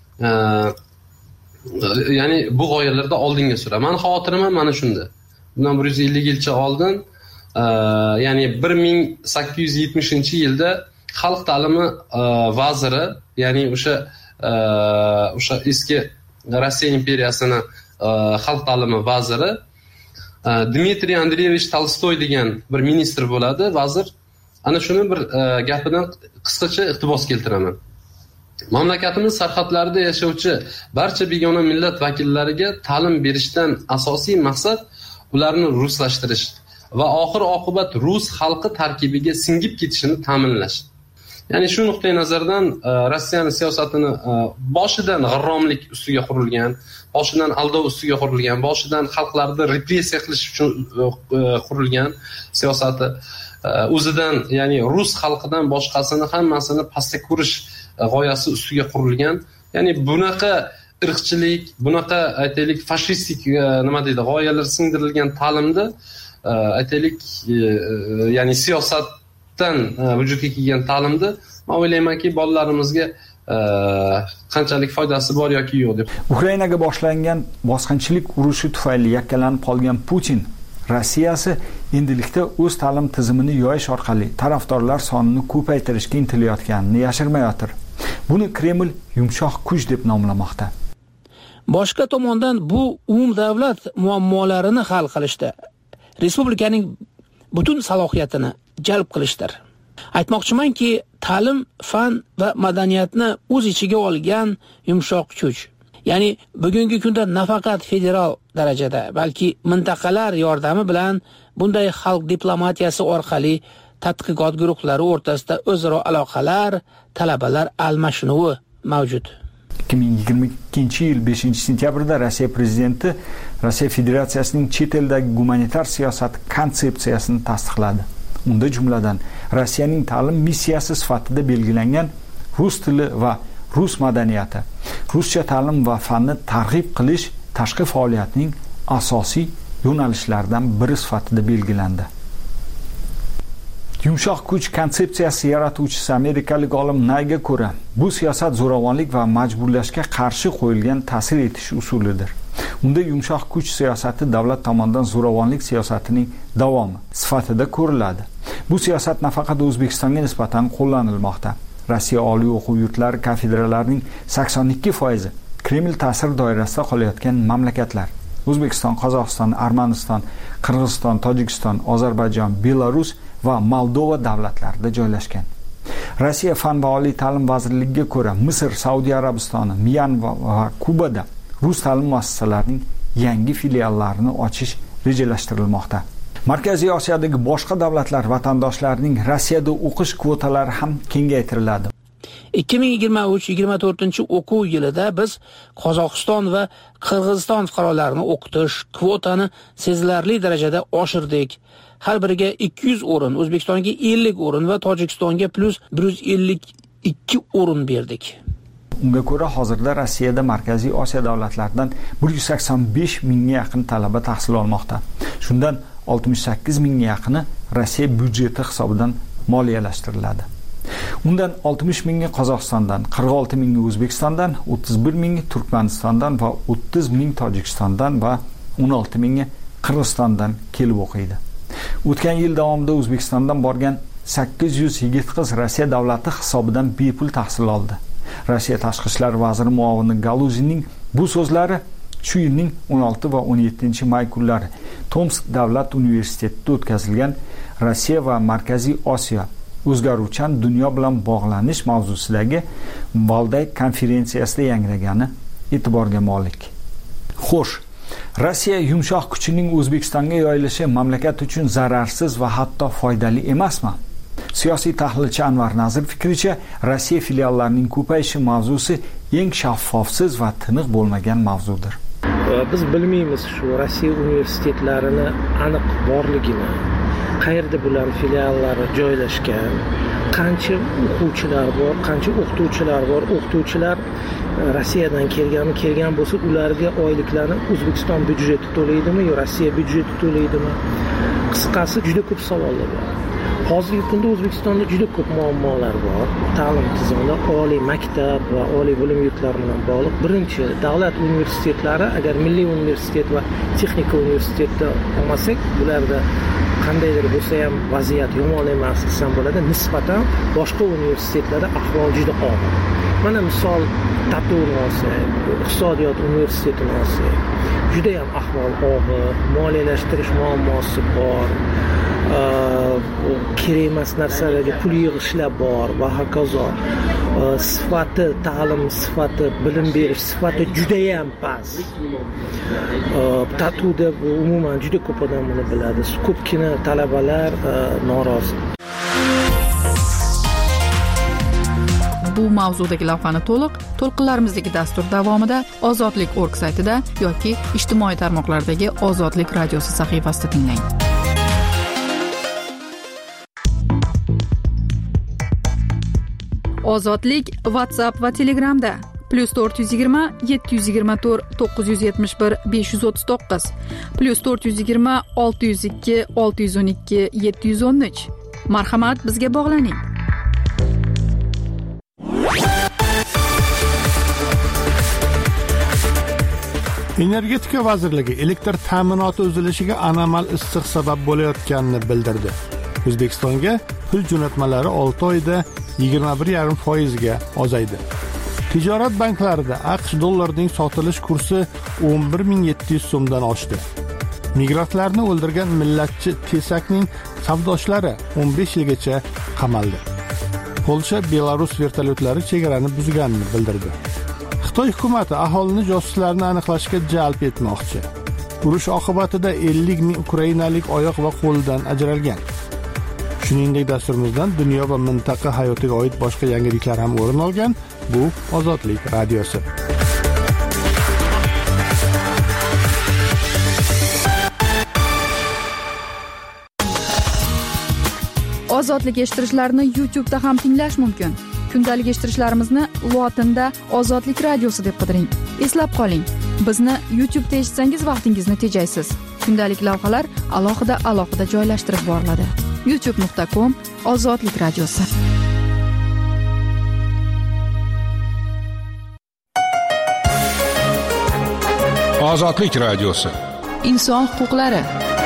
ya'ni bu g'oyalarda oldinga suradi. Men xavotirim ham mana shunda. Bundan bir yuz ellik yilcha oldin, ya'ni bir ming sakkiz yuz yetmishinchi yilda xalq ta'limi vaziri, ya'ni o'sha o'sha eski Rossiya imperiyasini xalq ta'limi vaziri Dmitriy Andreyevich Tolstoy degan bir ministr bo'ladi, vazir. Ana shuni bir gapidan qisqacha iqtibos keltiraman. Mamlakatimiz sarhadlarida yashovchi barcha begona millat vakillariga ta'lim berishdan asosiy maqsad ularni ruslashtirish va oxir oqibat rus xalqi tarkibiga singib ketishini ta'minlash. Ya'ni shu nuqtai nazardan Rossiyaning siyosatini boshidan g'irromlik ustiga qurilgan, boshidan aldov ustiga qurilgan, boshidan xalqlarni repressiya qilish uchun qurilgan siyosati o'zidan, ya'ni rus xalqidan boshqasini hammasini pastga ko'rish g'oyasi ustiga qurilgan. Ya'ni bunaqa irqchilik, bunaqa aytaylik fashistik nima deydi, g'oyalar singdirilgan ta'limda aytaylik ya'ni siyosatdan vujudga kelgan ta'limni men o'ylaymanki bolalarimizga qanchalik foydasi bor yoki yo'q deb. Ukrainaga boshlangan bosqinchilik urushi tufayli yakkalanib qolgan Putin Rossiyasi endilikda o'z ta'lim tizimini yoyish orqali tarafdorlar sonini ko'paytirishga intilayotganini yashirmayotir. Buni Kreml yumshoq kuch deb nomlamoqda. Boshqa tomondan bu umumdavlat muammolarini hal qilishda respublikaning butun salohiyatini jalb qilishdir. Aytmoqchimanki, ta'lim, fan va madaniyatni o'z ichiga olgan yumshoq kuch. Ya'ni bugungi kunda nafaqat federal darajada, balki mintaqalar yordami bilan bunday xalq diplomatiyasi orqali tadqiqot guruhlari o'rtasida o'zaro aloqalar, talabalar almashinuvi mavjud. ikki ming yigirma ikkinchi yil beshinchi sentyabrda Rossiya prezidenti Rossiya Federatsiyasining chet eldagi gumanitar siyosati konsepsiyasini tasdiqladi. Unda jumladan Rossiyaning ta'lim missiyasi sifatida belgilangan rus tili va rus madaniyati, ruscha ta'lim va fanni targ'ib qilish tashqi faoliyatning asosiy yo'nalishlaridan biri sifatida belgilandi. Yumshoq kuch konsepsiyasi yaratuvchisi amerikalik olim Nayga ko'ra, bu siyosat zo'ravonlik va majburlashga qarshi qo'yilgan ta'sir etish usulidir. Unda yumshoq kuch siyosati davlat tomonidan zo'ravonlik siyosatining davomi sifatida ko'riladi. Bu siyosat nafaqat O'zbekistonga nisbatan qo'llanilmoqda. Rossiya oliy o'quv yurtlari kafedralarining sakson ikki foizi Kreml ta'sir doirasida qolayotgan mamlakatlar. O'zbekiston, Qozog'iston, Armaniston, Qirg'iziston, Tojikiston, Ozarbayjon, Belarus va Moldova davlatlarida joylashgan. Rossiya fan va oliy ta'lim vazirligiga ko'ra, Misr, Saudiya Arabistoni, Myanma va Kubada rus ta'lim muassasalarining yangi filiallarini ochish rejalashtirilmoqda. Markaziy Osiyodagi boshqa davlatlar vatandoshlarining Rossiyada o'qish kvotalari ham kengaytiriladi. ikki ming yigirma uch yigirma to'rtinchi o'quv yilida biz Qozog'iston va Qirg'iziston fuqarolarini o'qitish kvotani sezilarli darajada oshirdik. Har biriga ikki yuz o'rin, O'zbekistonga ellik o'rin va Tojikistonga plus bir yuz ellik ikki o'rin berdik. Unga ko'ra, hozirda Rossiyada Markaziy Osiyo davlatlaridan bir yuz sakson besh mingga yaqin talaba tahsil olmoqda. Shundan oltmish sakkiz mingga yaqini Rossiya byudjeti hisobidan moliyalashtiriladi. Undan oltmish mingi Qozog'istondan, qirq olti mingi O'zbekistondan, o'ttiz bir mingi Turkmanistondan va o'ttiz ming Tojikistondan va o'n olti mingi Qirg'izistondan kelib o'qiydi. O'tgan yil davomida O'zbekistondan borgan sakkiz yuz yigit qiz Rossiya davlati hisobidan bepul tahsil oldi. Rossiya tashqi ishlar vaziri muavini Galuzinning bu so'zlari shu yilning o'n olti va o'n yettinchi may kunlari Tomsk davlat universitetida o'tkazilgan Rossiya va Markaziy Osiyo o'zgaruvchan dunyo bilan bog'lanish mavzusidagi Valday konferensiyasida yangragani e'tiborga molik. Xo'sh, Rossiya yumshoq kuchining O'zbekistonga yoyilishi mamlakat uchun zararsiz va hatto foydali emasmi? Siyosiy tahlilchi Anvar Nazir fikricha, Rossiya filiallarining ko'payishi mavzusi eng shaffofsiz va tiniq bo'lmagan mavzudir. Biz bilmaymiz shu Rossiya universitetlarini aniq borligini, qayerda bular filiallari joylashgan, qancha o'quvchilar bor, qancha o'qituvchilar bor. O'qituvchilar Rossiyadan kelgani kelgan bo'lsa, ularga oyliklarni O'zbekiston byudjeti to'laydimi yo Rossiya byudjeti to'laydimi? Qisqasi juda ko'p savollar bor. Hozirgi kunda O'zbekistonda juda ko'p muammolar bor. Ta'lim tizimida oliy maktab va oliy bilim yurtlari bilan bog'liq. Birinchi, davlat universitetlari agar milliy universitet va texnika universitetda olmasak, bularda qandaydir bo'lsa ham vaziyat yomon emas desam bo'ladi. Nisbatan boshqa universitetlarda ahvol juda og'ir. Mana misol Tatuni olsak, iqtisodiyot universitetini olsak, juda ham ahvol og'ir, moliyalashtirish muammosi bor. kerak emas narsalarga pul yig'ishlar bor va hokazo. Sifati, ta'lim sifati, bilim berish sifati juda ham past. Tatuda umuman juda ko'p odam buni biladi. Ko'pgina talabalar norozi. Bu mavzudagi lavhani to'liq to'lqinlarimizdagi dastur davomida ozodlik точка org saytida yoki ijtimoiy tarmoqlardagi Ozodlik radiosi sahifasida tinglang. Ozodlik WhatsApp va Telegramda, plus to'rt yuz yigirma yetti yuz yigirma to'rt to'qqiz yuz yetmish bir besh yuz o'ttiz to'qqiz plus to'rt yuz yigirma olti yuz ikki olti yuz o'n ikki yetti yuz o'n uch. Marhamat, bizga bog'laning. Energetika vazirligi elektr ta'minoti uzilishiga anomal issiq sabab bo'layotganini bildirdi. O'zbekistonga pul jo'natmalari olti oyda yigirma bir yarim foizga ozaydi. Tijorat banklarida AQSh dollarining sotilish kursi o'n bir ming yetti yuz so'mdan oshdi. Migrantlarni o'ldirgan millatchi Tesakning savdoshlari o'n besh yilgacha qamaldi. Polsha Belarus vertolyotlari chegarani buzganini bildirdi. Xitoy hukumati aholini josuslarni aniqlashga jalb etmoqchi. Urush oqibatida ellik ming ukrainalik oyoq va qo'ldan ajralgan. Shuningdek, dasturimizdan dunyo va mintaqa hayotiga oid boshqa yangiliklar ham o'rin olgan. Bu Ozodlik radiosi. Ozodlik eshittirishlarni YouTube da ham tinglash mumkin. Kundalik eshittirishlarimizni lotinda Ozodlik radiosi deb qidiring. Eslab qoling, bizni YouTube da eshitsangiz vaqtingizni tejaysiz. Kundalik lavhalar alohida alohida joylashtirib boriladi. youtube nuqta com Ozodlik radiosi. Ozodlik radiosi. Inson huquqlari.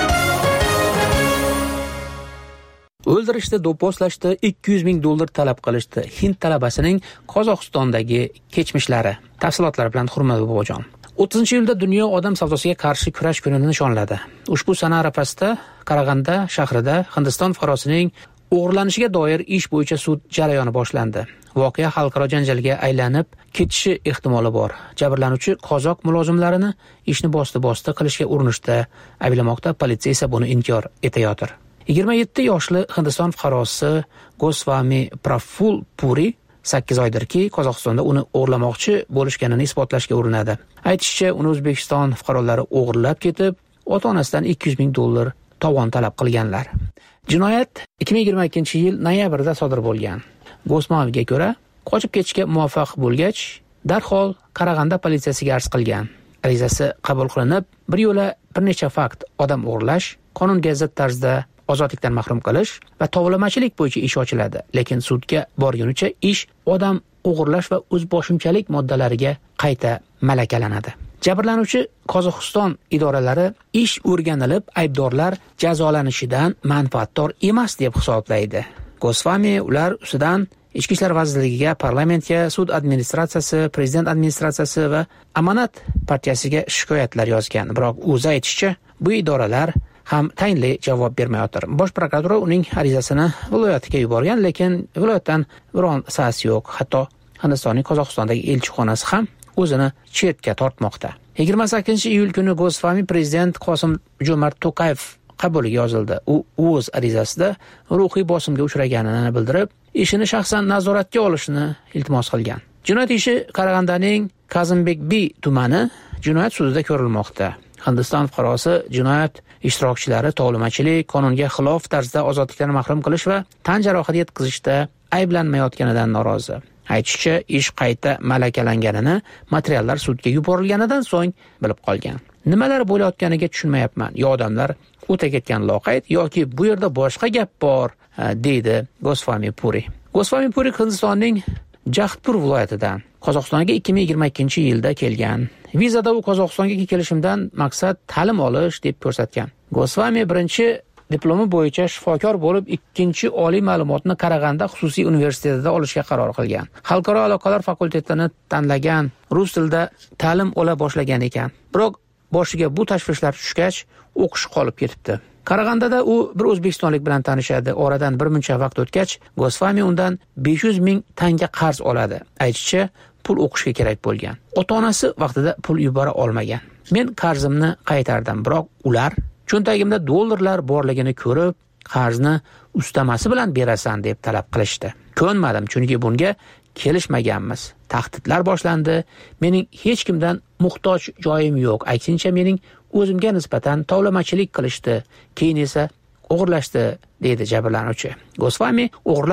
O'ldirishda, do'pposlashda ikki yuz ming dollar talab qilishdi. Hind talabasining Qozog'istondagi kechmishlari. Tafsilotlar bilan Hurmat bobojon. o'ttizinchi iyulda dunyo odam savdosiga qarshi kurash kunini nishonladi. Ushbu sana arafasida Qarag'anda shahrida Hindiston fuqarosining o'g'irlanishiga doir ish bo'yicha sud jarayoni boshlandi. Voqea xalqaro janjalga aylanib ketishi ehtimoli bor. Jabrlanuvchi qozoq mulozimlarini ishni bosti-bosti qilishga urinishda ayblamoqda, politsiya esa buni inkor etayotir. yigirma yetti yoshli Hindiston fuqarosi Goswami Praful Puri sakkiz oydirki Qozog'istonda uni o'g'irlamoqchi bo'lishganini isbotlashga urinadi. Aytishicha, uni O'zbekiston fuqarolari o'g'irlab ketib, ota-onasidan ikki yuz ming dollar tovon talab qilganlar. Jinoyat ikki ming yigirma ikkinchi yil noyabrda sodir bo'lgan. Goswamiga ko'ra, qochib ketishga muvaffaq bo'lgach, darhol Qarag'anda politsiyasiga arz qilgan. Arizasi qabul qilinib, bir yo'la bir necha fakt odam o'g'irlash, qonunga zid tarzda ozodlikdan mahrum qilish va tovlamachilik bo'yicha ish ochiladi. Lekin sudga borgunicha ish odam o'g'irlash va o'zboshimchalik moddalariga qayta malakalanadi. Jabrlanuvchi Qozog'iston idoralari ish o'rganilib, aybdorlar jazolanishidan manfaatdor emas deb hisoblaydi. Goswami ular ustidan Ichki ishlar vazirligiga, parlamentga, sud administratsiyasi, prezident administratsiyasi va Amonat partiyasiga shikoyatlar yozgan. Biroq o'zi aytishicha, bu idoralar ham tayinli javob bermayotir. Bosh prokuratura uning arizasini viloyatiga yuborgan, lekin viloyatdan biron sas yo'q. Hatto Hindistonning Qozog'istondagi elchixonasi ham o'zini chetga tortmoqda. yigirma sakkizinchi iyul kuni Goswami prezident Qosim Jo'mart To'qayev qabuliga yozildi. U o'z arizasida ruhiy bosimga uchraganini bildirib, ishini shaxsan nazoratga olishni iltimos qilgan. Jinoyat ishi Qarag'andaning Kazimbekbi tumani jinoyat sudida ko'rilmoqda. Hindiston fuqarosi jinoyat ishtirokchilari tovlamachilik, qonunga xilof tarzda ozodlikdan mahrum qilish va tan jarohati yetkazishda ayblanmayotganidan norozi. Aytishicha, ish qayta malakalanganini materiallar sudga yuborilganidan so'ng bilib qolgan. Nimalar bo'layotganiga tushunmayapman. Yo odamlar o'ta ketgan loqayd yoki bu yerda boshqa gap bor, deydi Goswami Puri. Goswami Puri Hindistonning Jahdpur viloyatidan Qozog'istonga ikki ming yigirma ikkinchi yilda kelgan. Vizada u Qozog'istonga kelishimdan maqsad ta'lim olish deb ko'rsatgan. Goswami birinchi diplomi bo'yicha shifokor bo'lib, ikkinchi oliy ma'lumotni Qarag'anda xususiy universitetida olishga qaror qilgan. Xalqaro aloqalar fakultetini tanlagan, rus tilida ta'lim ola boshlagan ekan. Biroq boshiga bu tashvishlar tushgach, o'qish qolib ketibdi. Qarag'andada u bir o'zbekistonlik bilan tanishadi. Oradan bir muncha vaqt o'tgach, Goswami undan besh yuz ming tanga qarz oladi. Aytishicha, pul o'qishga kerak bo'lgan. Ota-onasi vaqtida pul yubora olmagan. Men qarzimni qaytardim, biroq ular cho'ntagimda dollarlar borligini ko'rib, qarzni ustamasi bilan berasan deb talab qilishdi. Ko'nmadim, chunki bunga kelishmaganmiz. Tahdidlar boshlandi. Mening hech kimdan muhtoj joyim yo'q. Aksincha mening o'zimga nisbatan tovlamachilik qilishdi. Keyin esa o'g'irlashdi, deydi jabrlanuvchi. Goswami o'g'irlar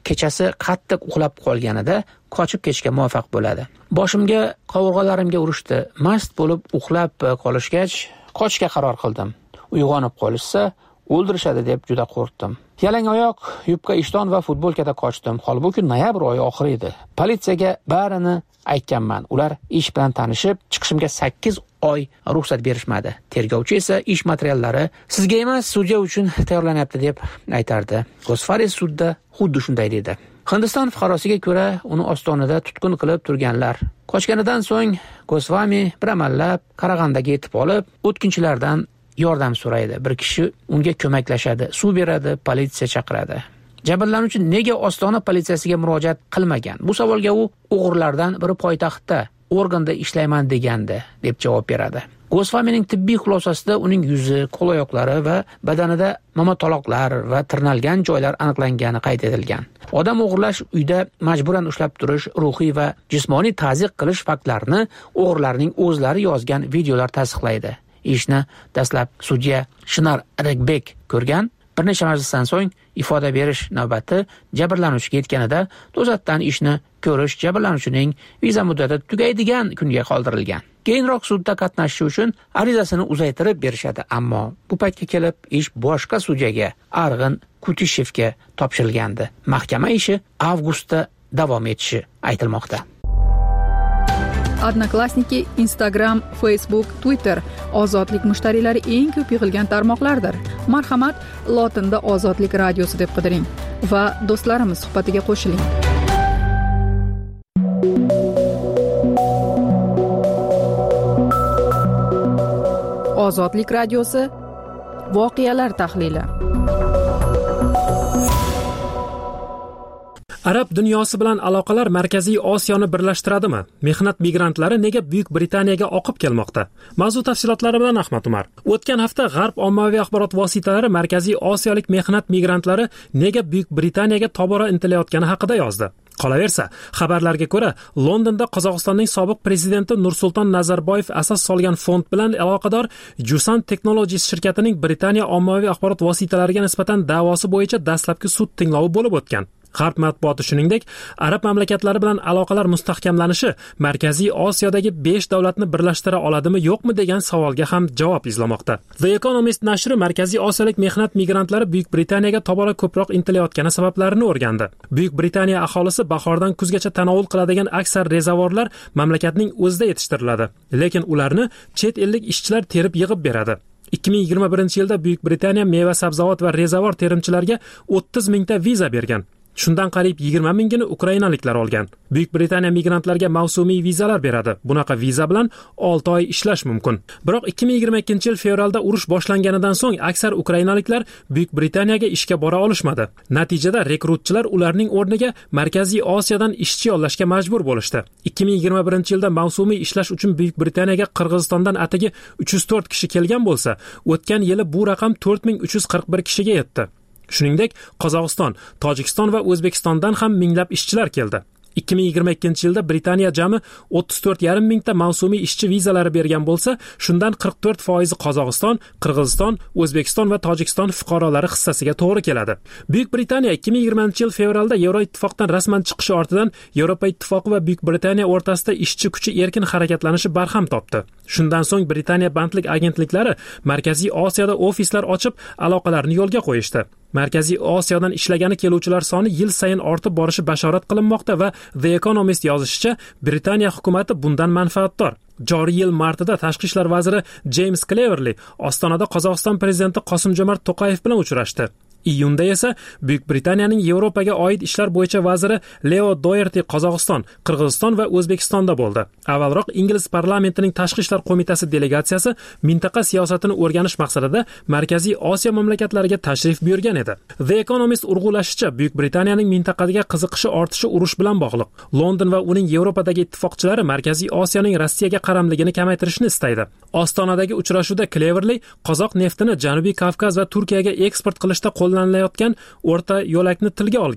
kechasi qattiq uxlab qolganida qochib ketishga muvaffaq bo'ladi. Boshimga, qovurg'alarimga urishdi. Mast bo'lib uxlab qolishgach, qochishga qaror qildim. Uyg'onib qolishsa, o'ldirishadi deb juda qo'rqdim. Yalang oyoq, yubka ishton va futbolkada qochdim. Holbuki noyabr oyi oxiri edi. Politsiyaga barini aytganman. Ular ish bilan tanishib, chiqishimga sakkiz oy ruxsat berishmadi. Tergovchi esa ish materiallari sizga emas, sudya uchun tayyorlanyapti deb aytardi. Gosfaris sudda xuddi shunday dedi. Hindiston fuqarosiga ko'ra, uni ostonada tutqun qilib turganlar. Qochganidan so'ng Gosvami bir amallab Qarag'andaga yetib olib, o'tkinchilardan yordam so'raydi. Bir kishi unga ko'maklashadi, suv beradi, politsiya chaqiradi. Jabrlanuvchi nega Ostona politsiyasiga murojaat qilmagan? Bu savolga u o'g'rilardan biri poytaxtda organda ishlayman degandi deb javob beradi. Gosvamining tibbiy xulosasida uning yuzi, qo'l-oyoqlari va badanida momotaloqlar va tirnalgan joylar aniqlangani qayd etilgan. Odam o'g'irlash, uyda majburan ushlab turish, ruhiy va jismoniy ta'ziq qilish faktlarini o'g'rilarning o'zlari yozgan videolar tasdiqlaydi. Ishni dastlab sudya Shinar Regbek ko'rgan. Bir necha majlisdan so'ng ifoda berish navbati jabrlanuvchiga yetganida to'satdan ishni ko'rish jabrlanuvchining viza muddati tugaydigan kunga qoldirilgan. Keyinroq sudda qatnashish uchun arizasini uzaytirib berishadi, ammo bu paytga kelib ish boshqa sudyaga, Arg'in Kutishevga topshirilgandi. Mahkama ishi avgustda davom etishi aytilmoqda. Odnoklassniki, Instagram, Facebook, Twitter ozodlik mushtariylari eng ko'p yig'ilgan tarmoqlardir. Marhamat, lotinda Ozodlik radiosi deb qidiring va do'stlarimiz suhbatiga qo'shiling. Ozodlik radiosi voqealar tahlili. Arab dunyosi bilan aloqalar Markaziy Osiyoni birlashtiradimi? Mehnat migrantlari nega Buyuk Britaniyaga oqib kelmoqda? Mavzu tafsilotlari bilan Ahmad Umar. O'tgan hafta G'arb ommaviy axborot vositalari Markaziy Osiyolik mehnat migrantlari nega Buyuk Britaniyaga tobora intilayotgani haqida yozdi. Qolaversa, xabarlarga ko'ra, Londonda Qozog'istonning sobiq prezidenti Nursulton Nazarboyev asos solgan fond bilan aloqador Jusan Technologies shirkatining Britaniya ommaviy axborot vositalariga nisbatan da'vosi bo'yicha dastlabki sud tinglovi bo'lib o'tgan. G'arb matbuoti shuningdek, arab mamlakatlari bilan aloqalar mustahkamlanishi Markaziy Osiyodagi besh davlatni birlashtira oladimi, yo'qmi degan savolga ham javob izlamoqda. The Economist nashri Markaziy Osiyolik mehnat migrantlari Buyuk Britaniyaga tobora ko'proq intilayotgani sabablarini o'rgandi. Buyuk Britaniya aholisi bahordan kuzgacha tanovul qiladigan aksar rezavorlar mamlakatning o'zida yetishtiriladi, lekin ularni chet ellik ishchilar terib yig'ib beradi. ikki ming yigirma birinchi yilda Buyuk Britaniya meva-sabzavot va rezavor terimchilariga o'ttiz mingta viza bergan. Shundan qariyb yigirma mingini ukrainaliklar olgan. Buyuk Britaniya migrantlarga mavsumiy vizalar beradi. Bunaqa viza bilan olti oy ishlash mumkin. Biroq ikki ming yigirma ikkinchi yil fevralda urush boshlanganidan so'ng aksar ukrainaliklar Buyuk Britaniyaga ishga bora olishmadi. Natijada rekrutchilar ularning o'rniga Markaziy Osiyodan ishchi yollashga majbur bo'lishdi. ikki ming yigirma birinchi yilda mavsumiy ishlash uchun Buyuk Britaniyaga Qirg'izistondan atigi uch yuz to'rt kishi kelgan bo'lsa, o'tgan yili bu raqam to'rt ming uch yuz qirq bir kishiga yetdi. Shuningdek, Qozog'iston, Tojikiston va O'zbekistondan ham minglab ishchilar keldi. ikki ming yigirma ikkinchi yilda Britaniya jami o'ttiz to'rt yarim mingta mavsumiy ishchi vizalari bergan bo'lsa, shundan qirq to'rt foizi Qozog'iston, Qirg'iziston, O'zbekiston va Tojikiston fuqarolari hissasiga to'g'ri keladi. Buyuk Britaniya ikki ming yigirmanchi yil fevralda Yevroittifoqdan rasman chiqishi ortidan Yevropa Ittifoqi va Buyuk Britaniya o'rtasida ishchi kuchi erkin harakatlanishi barham topdi. Shundan so'ng Britaniya bandlik agentliklari Markaziy Osiyoda ofislar ochib, aloqalarni yo'lga qo'yishdi. Markaziy Osiyodan ishlagani keluvchilar soni yil sayin ortib borishi bashorat qilinmoqda va The Economist yozishicha, Britaniya hukumatı bundan manfaatdor. Joriy yil martida tashqi ishlar vaziri James Cleverly Ostonada Qozog'iston prezidenti Qosim-Jomart To'qayev bilan uchrashdi. Iyunda esa Buyuk Britaniyaning Yevropaga oid ishlar bo'yicha vaziri Leo Doherty Qozog'iston, Qirg'iziston va O'zbekistonda bo'ldi. Avvalroq Ingliz parlamentining tashqi ishlar qo'mitasi delegatsiyasi mintaqa siyosatini o'rganish maqsadida Markaziy Osiyo mamlakatlariga tashrif buyurgan edi. The Economist urg'ulashicha, Buyuk Britaniyaning mintaqaga qiziqishi ortishi urush bilan bog'liq. London va uning Yevropadagi ittifoqchilari Markaziy Osiyoning Rossiyaga qaramligini kamaytirishni istaydi. Ostonadagi uchrashuvda Cleverly qozoq neftini Janubiy Kavkaz va Turkiyaga eksport qilishda qo'llanilayotgan o'rta yo'lakni tilga olgan.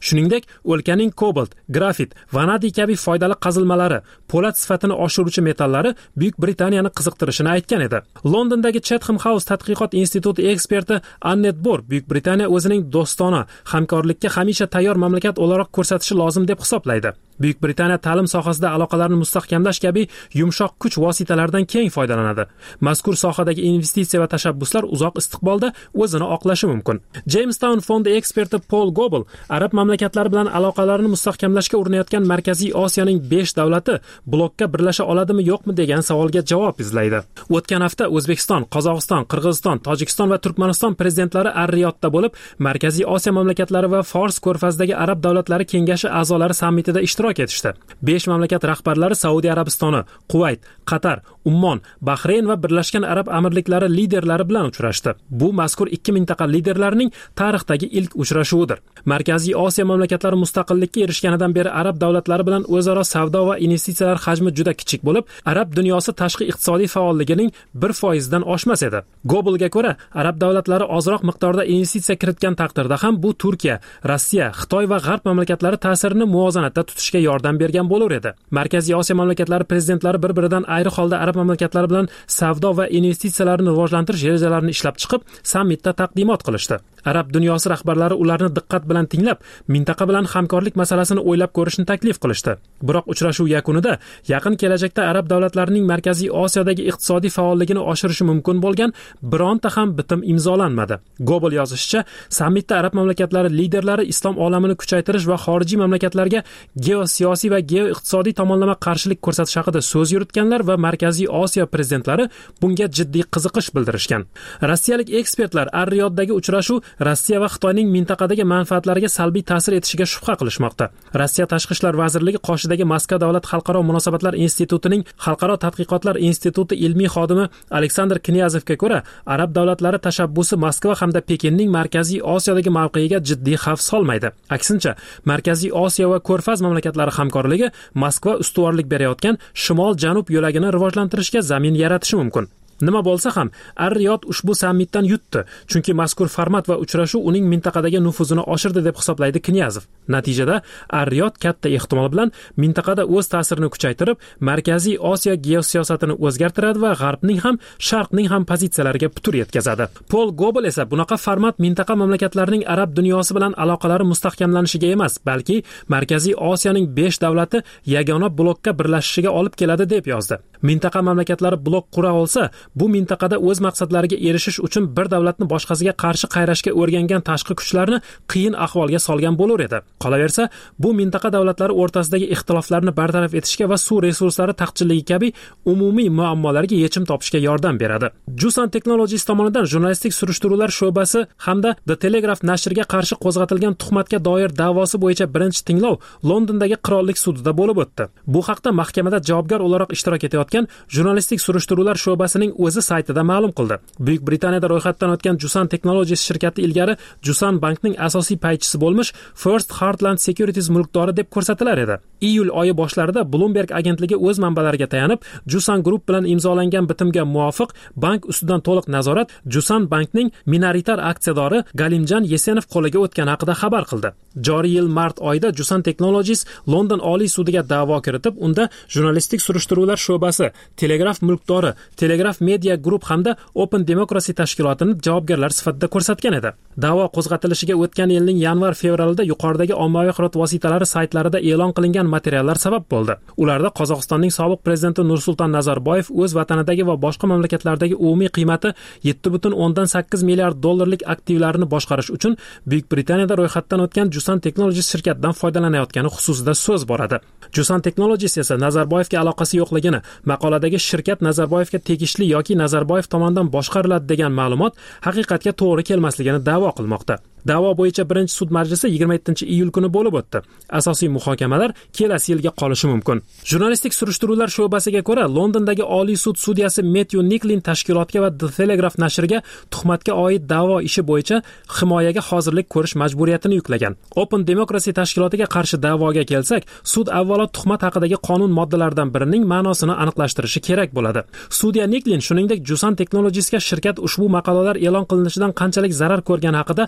Shuningdek, o'lkaning kobalt, grafit, vanadiy kabi foydali qazilmalari, po'lat sifatini oshiruvchi metallari Buyuk Britaniyani qiziqtirishini aytgan edi. Londondagi Chatham House tadqiqot instituti eksperti Annet Borg Buyuk Britaniya o'zining do'stona, hamkorlikka hamisha tayyor mamlakat o'laroq ko'rsatishi lozim deb hisoblaydi. Buyuk Britaniya ta'lim sohasida aloqalarni mustahkamlash kabi yumshoq kuch vositalaridan keng foydalanadi. Mazkur sohadagi investitsiya va tashabbuslar uzoq istiqbolda o'zini oqlashi mumkin. Jamestown fondi eksperti Paul Goble arab mamlakatlari bilan aloqalarni mustahkamlashga urinayotgan Markaziy Osiyoning besh davlati blokka birlasha oladimi yo'qmi degan savolga javob izlaydi. O'tgan hafta O'zbekiston, Qozog'iston, Qirg'iziston, Tojikiston va Turkmaniston prezidentlari Ar-Riyodda bo'lib, Markaziy Osiyo mamlakatlari va Fors ko'rfazidagi arab davlatlari kengashi a'zolari sammitida ishtirok etishdi. besh mamlakat rahbarlari Saudiya Arabistoni, Quvayt, Qatar, Ummon, Bahrayn va Birlashgan Arab Amirliklari liderlari bilan uchrashdi. Bu mazkur ikki mintaqa liderlarining tarixdagi ilk uchrashuvidir. Markaziy Osiyo mamlakatlari mustaqillikka erishganidan beri arab davlatlari bilan o'zaro savdo va investitsiyalar hajmi juda kichik bo'lib, arab dunyosi tashqi iqtisodiy faolligining bir foiz dan oshmas edi. Google'ga ko'ra, arab davlatlari ozroq miqdorda investitsiya kiritgan taqdirda ham bu Turkiya, Rossiya, Xitoy va G'arb mamlakatlari ta'sirini muvozanatda tutishga yordam bergan bo'lar edi. Markaziy Osiyo mamlakatlari prezidentlari bir-biridan ayri holda arab mamlakatlari bilan savdo va investitsiyalarni rivojlantirish rejalarini ishlab chiqib, sammitda taqdimot qilishdi. Arab dunyosi rahbarlari ularni diqqat bilan tinglab, mintaqa bilan hamkorlik masalasini o'ylab ko'rishni taklif qilishdi. Biroq uchrashuv yakunida yaqin kelajakda arab davlatlarining Markaziy Osiyodagi iqtisodiy faolligini oshirishi mumkin bo'lgan bironta ham bitim imzolanmadi. Goble yozishicha, sammitda arab mamlakatlari liderlari islom olamini kuchaytirish va xorijiy mamlakatlarga geosiyosiy va geoiqtisodiy tomonlama qarshilik ko'rsatish haqida so'z yuritganlar va Markaziy Osiyo prezidentlari bunga jiddiy qiziqish bildirishgan. Rossiyalik ekspertlar Ar-Riyoddagi uchrashuv Rossiya va Xitoyning mintaqadagi manfaatlariga salbiy ta'sir etishiga shubha qilishmoqda. Rossiya Tashqi ishlar vazirligi qoshidagi Moskva davlat xalqaro munosabatlar institutining Xalqaro tadqiqotlar instituti ilmiy xodimi Aleksandr Knyazevga ko'ra, arab davlatlari tashabbusi Moskva hamda Pekinning Markaziy Osiyodagi mavqeyiga jiddiy xavf solmaydi. Aksincha, Markaziy Osiyo va Ko'rfaz mamlakatlari hamkorligi Moskva ustuvorlik berayotgan shimol-janub yo'lagini rivojlantirishga zamin yaratishi mumkin. Nima bo'lsa ham, Ar-Riyod ushbu sammitdan yutdi, chunki mazkur format va uchrashuv uning mintaqadagi nufuzini oshirdi deb hisoblaydi Knyazov. Natijada Ar-Riyod katta ehtimol bilan mintaqada o'z ta'sirini kuchaytirib, Markaziy Osiyo geosiyosatini o'zgartiradi va G'arbning ham, Sharqning ham pozitsiyalariga putur yetkazadi. Paul Goble esa bunaqa format mintaqa mamlakatlarining arab dunyosi bilan aloqalari mustahkamlanishiga emas, balki Markaziy Osiyoning besh davlati yagona blokka birlashishiga olib keladi deb yozdi. Mintaqa mamlakatlari blok qura olsa, bu mintaqada o'z maqsadlariga erishish uchun bir davlatni boshqasiga qarshi qayrashga o'rgangan tashqi kuchlarni qiyin ahvolga solgan bo'lar edi. Qolaversa, bu mintaqa davlatlari o'rtasidagi ixtiloflarni bartaraf etishga va suv resurslari taqchilligi kabi umumiy muammolarga yechim topishga yordam beradi. Jusan Technologies tomonidan jurnalistik surishtiruvlar sho'basi hamda The Telegraph nashriga qarshi qo'zg'atilgan tuhmatga doir da'vosi bo'yicha birinchi tinglov Londondagi qirollik sudida bo'lib o'tdi. Bu haqda mahkamada javobgar o'laroq ishtirok etayotgan jurnalistik surishtiruvlar sho'basining o'zi saytida ma'lum qildi. Buyuk Britaniyada ro'yxatdan o'tgan Jusan Technologies shirkati ilgari Jusan bankning asosiy paychisi bo'lmish First Heartland Securities mulkdori deb ko'rsatilar edi. Iyul oyi boshlarida Bloomberg agentligi o'z manbalariga tayanib, Jusan Group bilan imzolangan bitimga muvofiq bank ustidan to'liq nazorat Jusan bankning minoritar aksiyadori Galimjan Yesenov qo'liga o'tgani haqida xabar qildi. Joriy yil mart oyida Jusan Technologies London oliy sudiga da'vo kiritib, unda jurnalistik surishtiruvlar sho'basi, Telegraph mulkdori, Telegraph Media Group hamda Open Democracy tashkilotini javobgarlar sifatida ko'rsatgan edi. Da'vo qo'zg'atilishiga o'tgan yilning yanvar-fevralida yuqoridagi ommaviy axborot vositalari saytlarida e'lon qilingan materiallar sabab bo'ldi. Ularda Qozog'istonning sobiq prezidenti Nursulton Nazarboyev o'z vatanidagi va boshqa mamlakatlardagi umumiy qiymati yetti butun o'ndan sakkiz milliard dollarlik aktivlarini boshqarish uchun Buyuk Britaniyada ro'yxatdan o'tgan Jusan Technologies shirkatidan foydalanayotgani xususida so'z boradi. Jusan Technologies esa Nazarboyevga aloqasi yo'qligini, maqoladagi shirkat Nazarboyevga tegishli yoki Nazarboyev tomonidan boshqariladi degan ma'lumot haqiqatga to'g'ri kelmasligini da'vo qilmoqda. Da'vo bo'yicha birinchi sud majlisi yigirma yettinchi iyul kuni bo'lib o'tdi. Asosiy muhokamalar kelasi yilga qolishi mumkin. Jurnalistik surishtiruvlar sho'basiga ko'ra, Londondagi Oliy sud sudyasi Matthew Nicklin tashkilotga va The Telegraph nashriga tuhmatga oid da'vo ishi bo'yicha himoyaga hozirlik ko'rish majburiyatini yuklagan. Open Democracy tashkilotiga qarshi da'voga kelsak, sud avvalo tuhmat haqidagi qonun moddalaridan birining ma'nosini aniqlashtirishi kerak bo'ladi. Sudya Nicklin shuningdek Jusan Technologiesga shirkat ushbu maqolalar e'lon qilinishidan qanchalik zarar ko'rgani haqida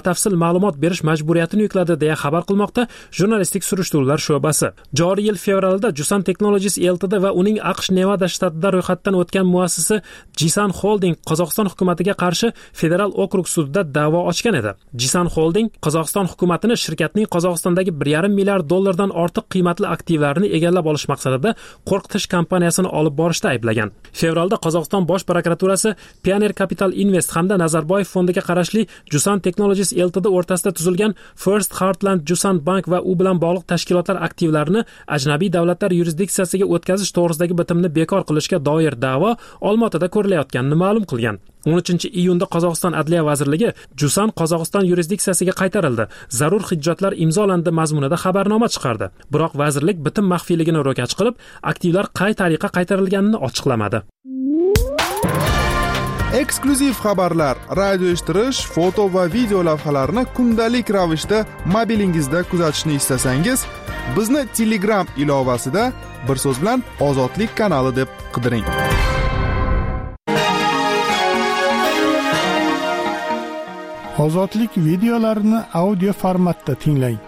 batafsil ma'lumot berish majburiyatini yukladi deya xabar qilmoqda jurnalistik surishtiruvlar sho'basi. Joriy yil fevralda Jusan Technologies Ltd va uning AQSh Nevada shtatida ro'yxatdan o'tgan muassasa Jisan Holding Qozog'iston hukumatiga qarshi federal okrug sudida da'vo ochgan edi. Jisan Holding Qozog'iston hukumatini shirkatning Qozog'istondagi bir yarim milliard dollardan ortiq qiymatli aktivlarini egallab olish maqsadida qo'rqitish kampaniyasini olib borishda ayblagan. Fevralda Qozog'iston bosh prokuraturasi Pioneer Capital Invest hamda Nazarboyev fondiga qarashli Jusan Technologies Ltd o'rtasida tuzilgan First Heartland Jusan Bank va u bilan bog'liq tashkilotlar aktivlarini ajnabiy davlatlar yurisdiksiyasiga o'tkazish to'g'risidagi bitimni bekor qilishga doir da'vo Olmaotada ko'rilayotganini ma'lum qilgan. o'n uchinchi iyunda Qozog'iston Adliya vazirligi Jusan Qozog'iston yurisdiksiyasiga qaytarildi. Zarur hujjatlar imzolandi mazmunida xabarnoma chiqardi. Biroq vazirlik bitim maxfiyligini ro'kach qilib, aktivlar qay tariqa qaytarilganini ochiqlamadi. Eksklyuziv xabarlar, radio eshittirish, foto va video lavhalarni kundalik ravishda mobilingizda kuzatishni istasangiz, bizni Telegram ilovasida bir so'z bilan Ozodlik kanali deb qidiring. Ozodlik videolarini audio formatda tinglang.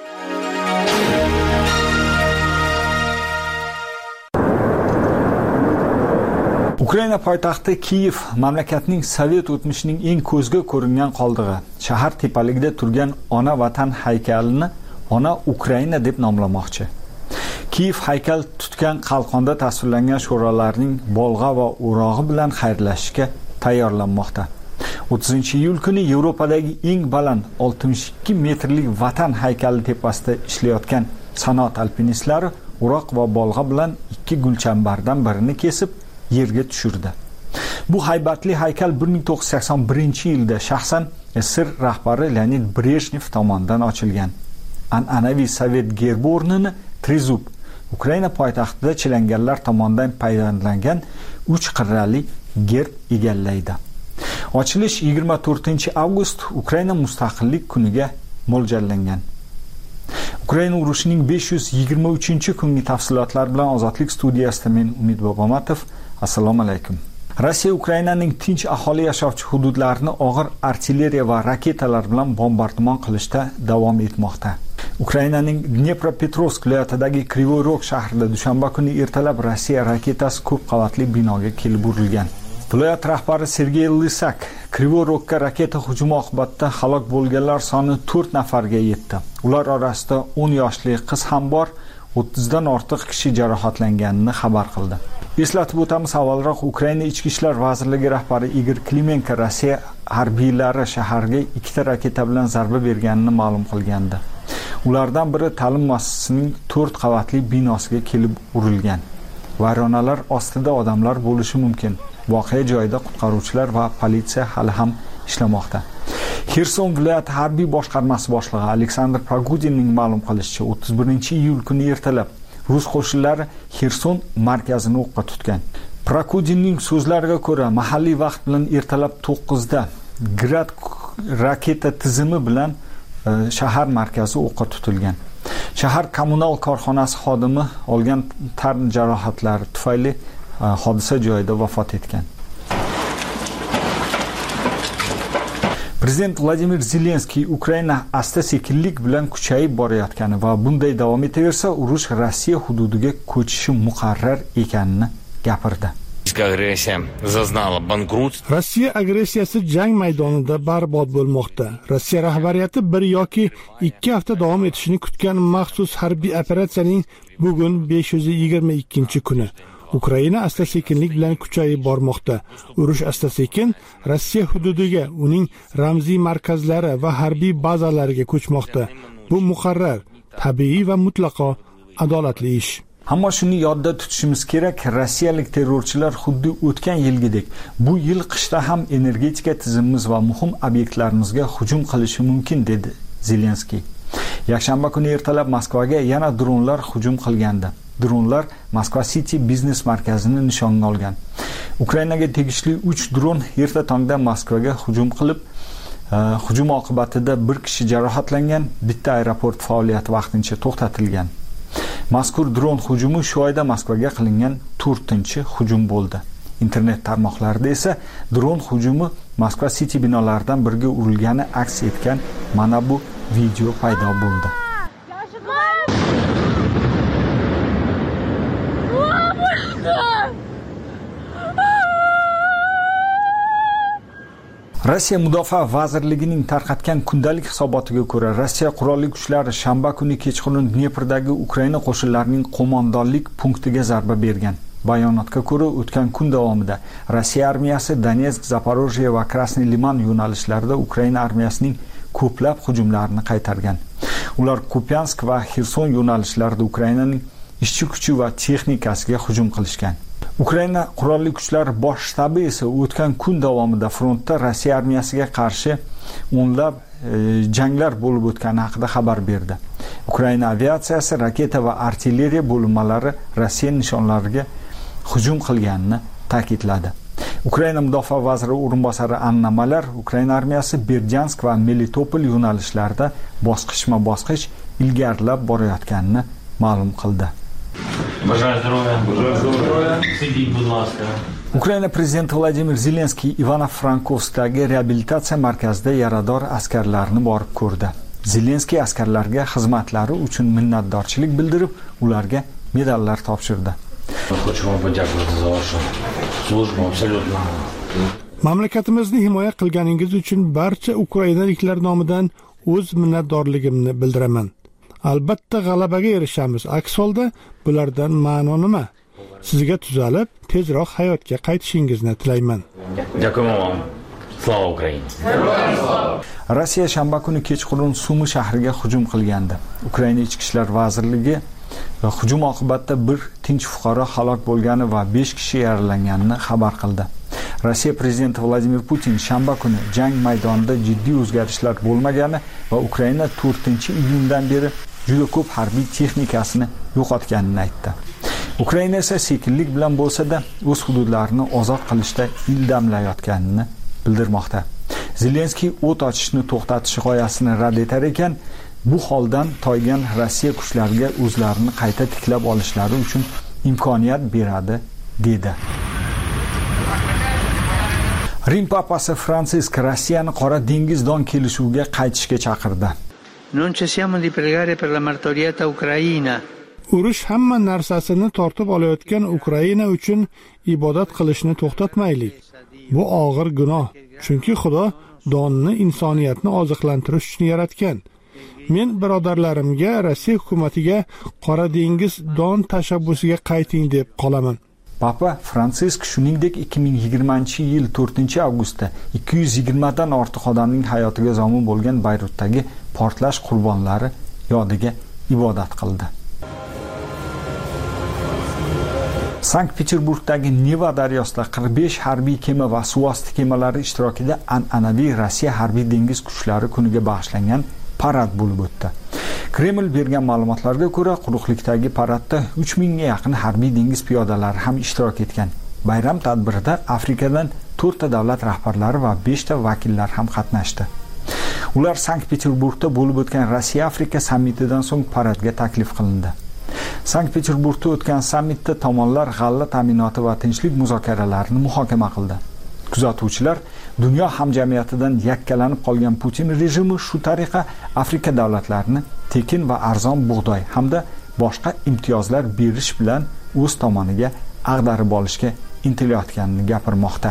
Ukraina poytaxti Kiyev mamlakatning Sovet o'tmishining eng ko'zga ko'ringan qoldig'i. Shahar tepaligida turgan ona vatan haykalini Ona Ukraina deb nomlamoqchi. Kiyev haykal tutgan qalqonda tasvirlangan sho'rolarning bolg'a va o'rog'i bilan xayrlashishga tayyorlanmoqda. o'ttizinchi iyul kuni Yevropadagi eng baland oltmish ikki metrlik vatan haykali tepasida ishlayotgan sanoat alpinistlari o'roq va bolg'a bilan ikki gulchambardan birini kesib yerga tushirdi. Bu haybatli haykal bir ming to'qqiz yuz sakson birinchi yilda shaxsan S S R rahbari Leonid Brezhnev tomonidan ochilgan. An'anaviy Sovet gerbi o'rnini Trezub, Ukraina poytaxtida chilangarlar tomonidan payvandlangan uch qirrali gerb egallaydi. Ochilish yigirma to'rtinchi avgust Ukraina mustaqillik kuniga mo'ljallangan. Ukraina urushining besh yuz yigirma uchinchi kungi tafsilotlari bilan Ozodlik studiyasida men Umid Bobomatov. Assalomu alaykum. Rossiya Ukrainaning tinch aholi yashovchi hududlarini og'ir artilleriya va raketalar bilan bombardimon qilishda davom etmoqda. Ukrainaning Dnepropetrovsk viloyatidagi Krivoy Rog shahrida dushanba kuni ertalab Rossiya raketasi ko'p qavatli binoga kelib urilgan. Viloyat rahbari Sergey Lysak Krivoy Rogga raketa hujumi oqibatida halok bo'lganlar soni to'rt nafarga yetdi. Ular orasida o'n yoshli qiz ham bor, o'ttizdan ortiq kishi jarohatlanganini xabar qildi. Eslatib o'tamiz, avvalroq Ukraina Ichki ishlar vazirligi rahbari Igor Klimenko Rossiya harbiylari shaharga ikkita raketa bilan zarba berganini ma'lum qilgandi. Ulardan biri ta'lim muassasasining to'rt qavatli binosiga kelib urilgan. Vayronalar ostida odamlar bo'lishi mumkin. Voqea joyida qutqaruvchilar va politsiya hali ham ishlamoqda. Xerson viloyat harbiy boshqarmasi boshlig'i Aleksandr Pragudinning ma'lum qilishicha, o'ttiz birinchi iyul kuni ertalab Rus qo'shinlari Xerson markazini o'qqa tutgan. Pragudinning so'zlariga ko'ra, mahalliy vaqt bilan ertalab to'qqizda Grad raketa tizimi bilan e, shahar markazi o'qqa tutilgan. Shahar kommunal korxonasi xodimi olgan tan jarohatlari tufayli hodisa joyida vafot etgan. Prezident Vladimir Zelenskiy Ukraina asta-sekinlik bilan kuchayib borayotgani va bunday davom etaversa, urush Rossiya hududiga ko'chishi muqarrar ekanini gapirdi. Rossiya agressiyasi jang maydonida barbod bo'lmoqda. Rossiya rahbariyati bir yoki ikki hafta davom etishini kutgan maxsus harbiy operatsiyaning bugun besh yuz yigirma ikkinchi kuni. Ukraina asta-sekinlik bilan kuchayib bormoqda. Urush asta-sekin Rossiya hududiga, uning ramziy markazlari va harbiy bazalariga ko'chmoqda. Bu muqarrar, tabiiy va mutlaqo adolatli ish. Ammo shuni yodda tutishimiz kerak, rossiyalik terrorchilar xuddi o'tgan yilgidek bu yil qishda ham energetika tizimimiz va muhim obyektlarimizga hujum qilishi mumkin, dedi Zelenskiy. Yakshanba kuni ertalab Moskvaga yana dronlar hujum qilgandi. Dronlar Moskva City biznes markazini nishonga olgan. Ukrainaga tegishli uch dron erta tongda Moskvaga hujum qilib, uh, hujum oqibatida bir kishi jarohatlangan, bitta aeroport faoliyati vaqtincha to'xtatilgan. Mazkur dron hujumi shu oyda Moskvaga qilingan to'rtinchi hujum bo'ldi. Internet tarmoqlarida esa dron hujumi Moskva City binolaridan biriga urilgani aks etgan mana bu video paydo bo'ldi. Rossiya Mudofaa vazirligining tarqatgan kundalik hisobotiga ko'ra, Rossiya qurolli kuchlari shanba kuni kechqurun Dneprdagi Ukraina qo'shinlarining qo'mondonlik punktiga zarba bergan. Bayonotga ko'ra, o'tgan kun davomida Rossiya armiyasi Donetsk, Zaporojye va Krasnoy Liman yo'nalishlarida Ukraina armiyasining ko'plab hujumlarini qaytargan. Ular Kupyansk va Xerson yo'nalishlarida Ukrainaning ishchi kuchi va texnikasiga hujum qilishgan. Ukraina qurolli kuchlari bosh shtabi esa o'tgan kun davomida frontda Rossiya armiyasiga qarshi o'nlab e, janglar bo'lib o'tgani haqida xabar berdi. Ukraina aviatsiyasi, raketa va artilleriya bo'linmalari Rossiya nishonlariga hujum qilganini ta'kidladi. Ukraina mudofaa vaziri o'rinbosari Anna Malar Ukraina armiyasi Berdyansk va Melitopol yo'nalishlarida bosqichma-bosqich ilgarilab borayotganini ma'lum qildi. Ukraina prezidenti Vladimir Zelenskiy Ivano-Frankovskdagi reabilitatsiya markazida yarador askarlarni borib ko'rdi. Zelenskiy askarlarga xizmatlari uchun minnatdorchilik bildirib, ularga medallar topshirdi. Mamlakatimizni himoya qilganingiz uchun barcha ukrainaliklar nomidan o'z minnatdorligimni bildiraman. Albatta g'alabaga erishamiz. Aks holda bulardan ma'no nima? Sizga tuzalib, tezroq hayotga qaytishingizni tilayman. Rossiya shanba kuni kechqurun Sumi shahriga hujum qilgandi. Ukraina ichki ishlar vazirligi hujum oqibatida bir tinch fuqaro halok bo'lgani va besh kishi yaralanganini xabar qildi. Rossiya prezidenti Vladimir Putin shanba kuni jang maydonida jiddiy o'zgarishlar bo'lmagani va Ukraina to'rtinchi iyundan beri juda ko'p harbiy texnikasini yo'qotganini aytdi. Ukraina esa sekinlik bilan bo'lsa-da o'z hududlarini ozod qilishda ildamlayotganini bildirmoqda. Zelenskiy o't ochishni to'xtatish g'oyasini rad etar ekan, bu holdan toygan Rossiya kuchlariga o'zlarini qayta tiklab olishlari uchun imkoniyat beradi, dedi. Rim papasi Fransisk Rossiyani Qora dengiz don kelishuviga qaytishga chaqirdi. Non cessiamo di pregare per la martoriata Ucraina. Urush hamma narsasini tortib olayotgan Ukraina uchun ibodat qilishni to'xtatmaylik. Bu og'ir gunoh, chunki Xudo donni insoniyatni oziqlantirish uchun yaratgan. Men birodarlarimga, Rossiya hukumatiga Qora dengiz don tashabbusiga qayting deb qolaman. Papa Fransisk shuningdek ikki ming yigirmanchi yil to'rtinchi avgustda ikki yuz yigirma dan ortiq odamning hayotiga zomin bo'lgan Bayrutdagi portlash qurbonlari yodiga ibodat qildi. Sankt-Peterburgdagi Neva daryosida qirq besh harbiy kema va suvosti kemalari ishtirokida an'anaviy Rossiya harbiy dengiz kuchlari kuniga bag'ishlangan parad bo'lib o'tdi. Kreml bergan ma'lumotlarga ko'ra, quruqlikdagi paradda uch mingga yaqin harbiy dengiz piyodalari ham ishtirok etgan. Bayram tadbirida Afrikadan to'rtta davlat rahbarlari va beshta vakillar ham qatnashdi. Ular Sankt-Peterburgda bo'lib o'tgan Rossiya-Afrika sammitidan so'ng paradga taklif qilindi. Sankt-Peterburgda o'tgan sammitda tomonlar g'alla ta'minoti va tinchlik muzokaralarini muhokama qildi. Kuzatuvchilar dunyo hamjamiyatidan yakkalanib qolgan Putin rejimi shu tariqa Afrika davlatlarini tekin va arzon bug'doy hamda boshqa imtiyozlar berish bilan o'z tomoniga ag'darib olishga intilayotganini gapirmoqda.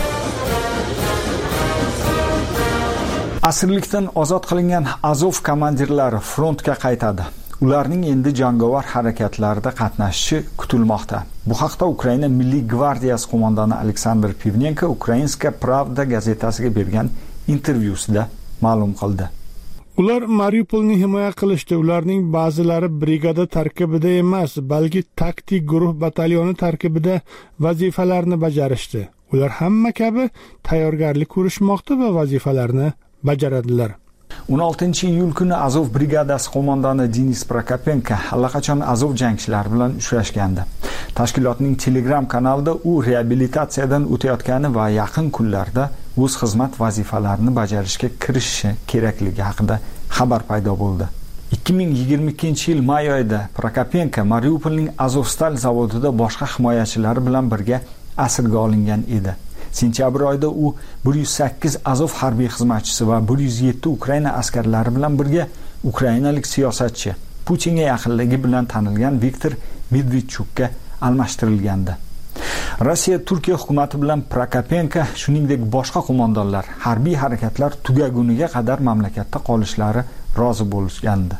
Asirlikdan ozod qilingan Azov komandirlari frontga qaytadi. Ularning endi jangovar harakatlarda qatnashishi kutilmoqda. Bu haqda Ukraina Milliy gvardiyasi qo'mondoni Aleksandr Pivnenko Ukrainska Pravda gazetasiga bergan intervyusida ma'lum qildi. Ular Mariupolni himoya qilishdi. Ularning ba'zilari brigada tarkibida emas, balki taktik guruh batalyoni tarkibida vazifalarni bajarishdi. Ular hamma kabi tayyorgarlik ko'rishmoqda va vazifalarni bajaradilar. o'n oltinchi iyul kuni Azov brigadasi qo'mondoni Denis Prokopenko allaqachon Azov jangchilari bilan uchrashgandi. Tashkilotning Telegram kanalida u reabilitatsiyadan o'tayotgani va yaqin kunlarda o'z xizmat vazifalarini bajarishga kirishishi kerakligi haqida xabar paydo bo'ldi. ikki ming yigirma ikkinchi yil may oyida Prokopenko Mariupolning Azovstal zavodida boshqa himoyachilari bilan birga asirga olingan edi. Sentyabr oyida u bir yuz sakkiz Azov harbiy xizmatchisi va bir yuz yetti Ukraina askarlari bilan birga ukrainalik siyosatchi, Putinga yaqinligi bilan tanilgan Viktor Medvedchukka almashtirilgandi. Rossiya Turkiya hukumati bilan Prokopenko, shuningdek boshqa qo'mondonlar harbiy harakatlar tugaguniga qadar mamlakatda qolishlari rozi bo'lishgandi.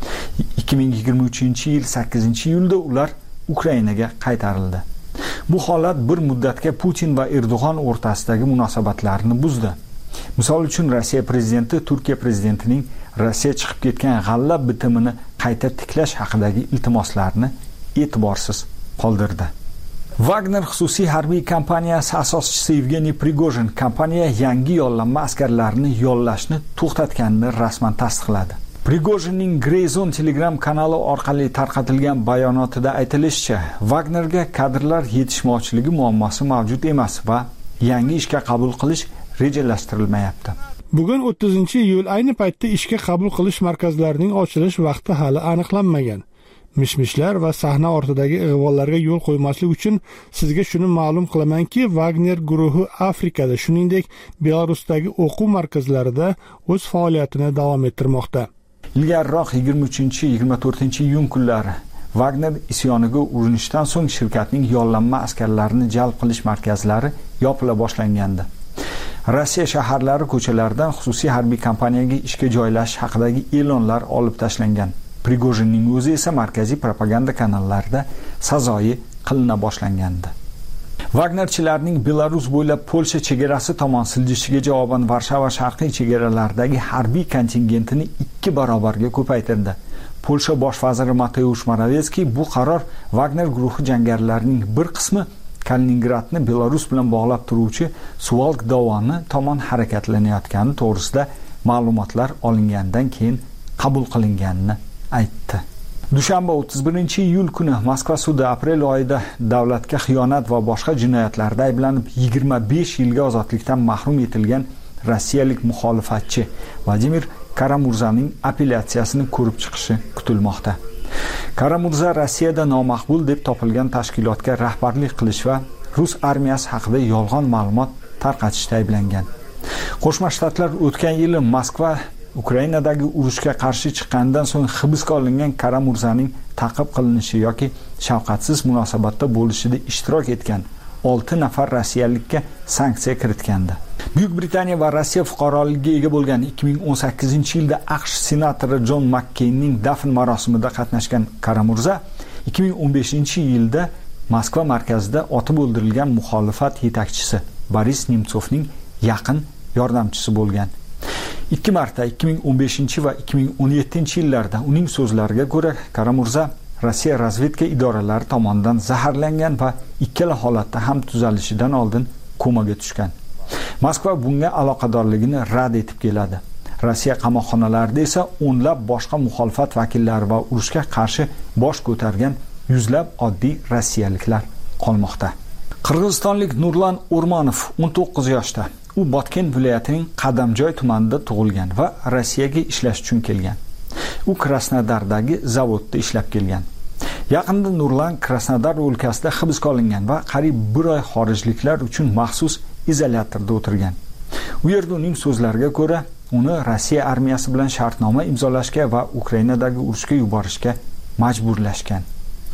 ikki ming yigirma uchinchi yil sakkizinchi iyulda ular Ukrainaga qaytarildi. Bu holat bir muddatga Putin va Erdo'g'on o'rtasidagi munosabatlarni buzdi. Misol uchun Rossiya prezidenti Turkiya prezidentining Rossiya chiqib ketgan g'alla bitimini qayta tiklash haqidagi iltimoslarini e'tiborsiz qoldirdi. Wagner xususiy harbiy kompaniyasi asoschisi Yevgeniy Prigojin kompaniya yangi yollanma askarlarini yollashni to'xtatganini rasman tasdiqladi. Prigojinning Grey Zone Telegram kanali orqali tarqatilgan bayonotida aytilishicha, Wagnerga kadrlar yetishmovchiligi muammosi mavjud emas va yangi ishga qabul qilish rejalashtirilmayapti. Bugun o'ttizinchi iyul ayni paytda ishga qabul qilish markazlarining ochilish vaqti hali aniqlanmagan. Mishmishlar va sahna ortidagi ig'volarga yo'l qo'ymaslik uchun sizga shuni ma'lum qilamanki, Wagner guruhi Afrikada, shuningdek Belarusdagi o'quv markazlarida o'z faoliyatini davom ettirmoqda. Ilgariroq yigirma uchinchi yigirma to'rtinchi iyun kunlari Wagner isyoniga urinishdan so'ng shirkatning yollanma askarlarini jalb qilish markazlari yopila boshlangandi. Rossiya shaharlari ko'chalaridan xususiy harbiy kompaniyaga ishga joylashish haqidagi e'lonlar olib tashlangan. Prigojinning o'zi esa markaziy propaganda kanallarida sazoyi qilina boshlangandi. Wagnerchilarning Belarus bo'ylab Polsha chegarasi tomon siljishiga javoban Varshava sharqiy chegaralaridagi harbiy kontingentini ikki barobarga ko'paytirdi. Polsha bosh vaziri Mateusz Morawiecki bu qaror Wagner guruhi jangarilarining bir qismi Kaliningradni Belarus bilan bog'lab turuvchi Suvalk dovoni tomon harakatlanayotgani to'g'risida ma'lumotlar olingandan keyin qabul qilinganini aytdi. Dushanba o'ttiz birinchi iyul kuni Moskva sudi aprel oyida davlatga xiyonat va boshqa jinoyatlarda ayblanib yigirma besh yilga ozodlikdan mahrum etilgan rossiyalik muxolifatchi Vladimir Karamurzaning apellyatsiyasini ko'rib chiqishi kutilmoqda. Karamurza Rossiyada nomaqbul deb topilgan tashkilotga rahbarlik qilish va Rus armiyasi haqida yolg'on ma'lumot tarqatishda ayblangan. Qo'shma Shtatlar o'tgan yili Moskva Ukrainadagi urushga qarshi chiqqandan so'ng hibsga olingan Karamurzaning ta'qib qilinishi yoki shafqatsiz munosabatda bo'lishida ishtirok etgan olti nafar rossiyalikka sanksiya kiritgandi. Buyuk Britaniya va Rossiya fuqaroligiga ega bo'lgan ikki ming o'n sakkizinchi yilda AQSh senatori Jon Makkeynning dafn marosimida qatnashgan Karamurza ikki ming o'n beshinchi yilda Moskva markazida otib o'ldirilgan muxolifat yetakchisi Boris Nemtsovning yaqin yordamchisi bo'lgan. Ikki marta ikki ming o'n beshinchi va ikki ming o'n yettinchi yillarda uning so'zlariga ko'ra Karamurza Rossiya razvedka idoralari tomonidan zaharlangan va ikkala holatda ham tuzalishidan oldin komaga tushgan. Moskva bunga aloqadorligini rad etib keladi. Rossiya qamoqxonalarida esa o'nlab boshqa muxolifat vakillari va urushga qarshi bosh ko'targan yuzlab oddiy rossiyaliklar qolmoqda. Qirg'izistonlik Nurlan O'rmonov o'n to'qqiz yoshda. U Botken viloyatining Qadamjoy tumanida tug'ilgan va Rossiyaga ishlash uchun kelgan. U Krasnodardagi zavodda ishlab kelgan. Yaqinda Nurlan Krasnodar o'lkasida hibsga olingan va qariyb bir oy xorijliklar uchun maxsus izolyatorda o'tirgan. U yerda uning so'zlariga ko'ra, uni Rossiya armiyasi bilan shartnoma imzolashga va Ukrainadagi urushga yuborishga majburlashgan.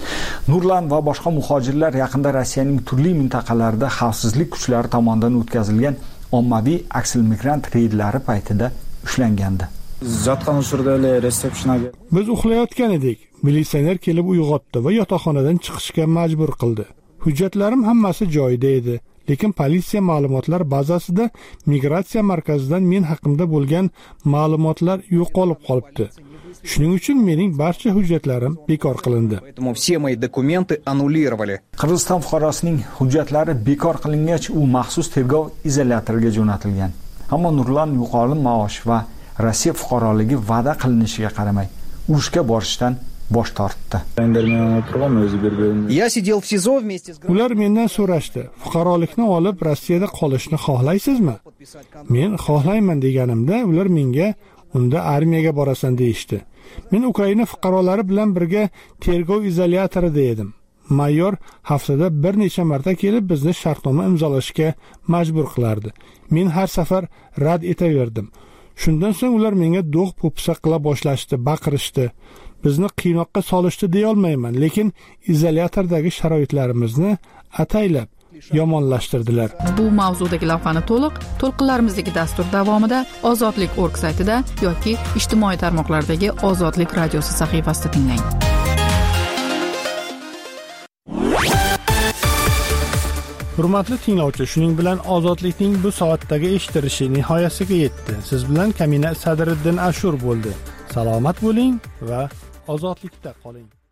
Nurlan va boshqa muhojirlar yaqinda Rossiyaning turli mintaqalarida xavfsizlik kuchlari tomonidan o'tkazilgan ommaviy aksil migrant reydlari paytida ushlangandi. Biz uxlayotgan edik. Militsioner kelib uyg'otdi va yotoqxonadan chiqishga majbur qildi. Hujjatlarim hammasi joyida edi, lekin politsiya ma'lumotlar bazasida migratsiya markazidan men haqimda bo'lgan ma'lumotlar yo'qolib qolibdi. Shuning uchun mening barcha hujjatlarim bekor qilindi. Qirg'iziston fuqarosining hujjatlari bekor qilingach, u maxsus tergov izolyatoriga jo'natilgan. Ammo Nurlan yuqori maosh va Rossiya fuqaroligi va'da qilinishiga qaramay, urushga borishdan bosh tortdi. Ular mendan so'rashdi, fuqarolikni olib Rossiyada qolishni xohlaysizmi? Men xohlayman deganimda, ular menga unda armiyaga borasan deyishdi. Men Ukraina fuqarolari bilan birga tergov izolyatorida edim. mayor haftada bir necha marta kelib bizni shartnoma imzolashga majbur qilardi. Men har safar rad etaverdim. Shundan so'ng ular menga do'q po'pisa qila boshlashdi, baqirishdi. Bizni qiynoqqa solishdi deya olmayman, lekin izolyatordagi sharoitlarimizni ataylab yomonlashtirdilar. Bu mavzudagi lavhani to'liq to'lqinlarimizdagi dastur davomida ozodlik nokta org saytida yoki ijtimoiy tarmoqlardagi Ozodlik radiosi sahifasida tinglang. Hurmatli tinglovchi, shuning bilan Ozodlikning bu soatdagi eshitilishi nihoyasiga yetdi. Siz bilan Kamina Sadriddin Ashur bo'ldi. Salomat bo'ling va ozodlikda qoling.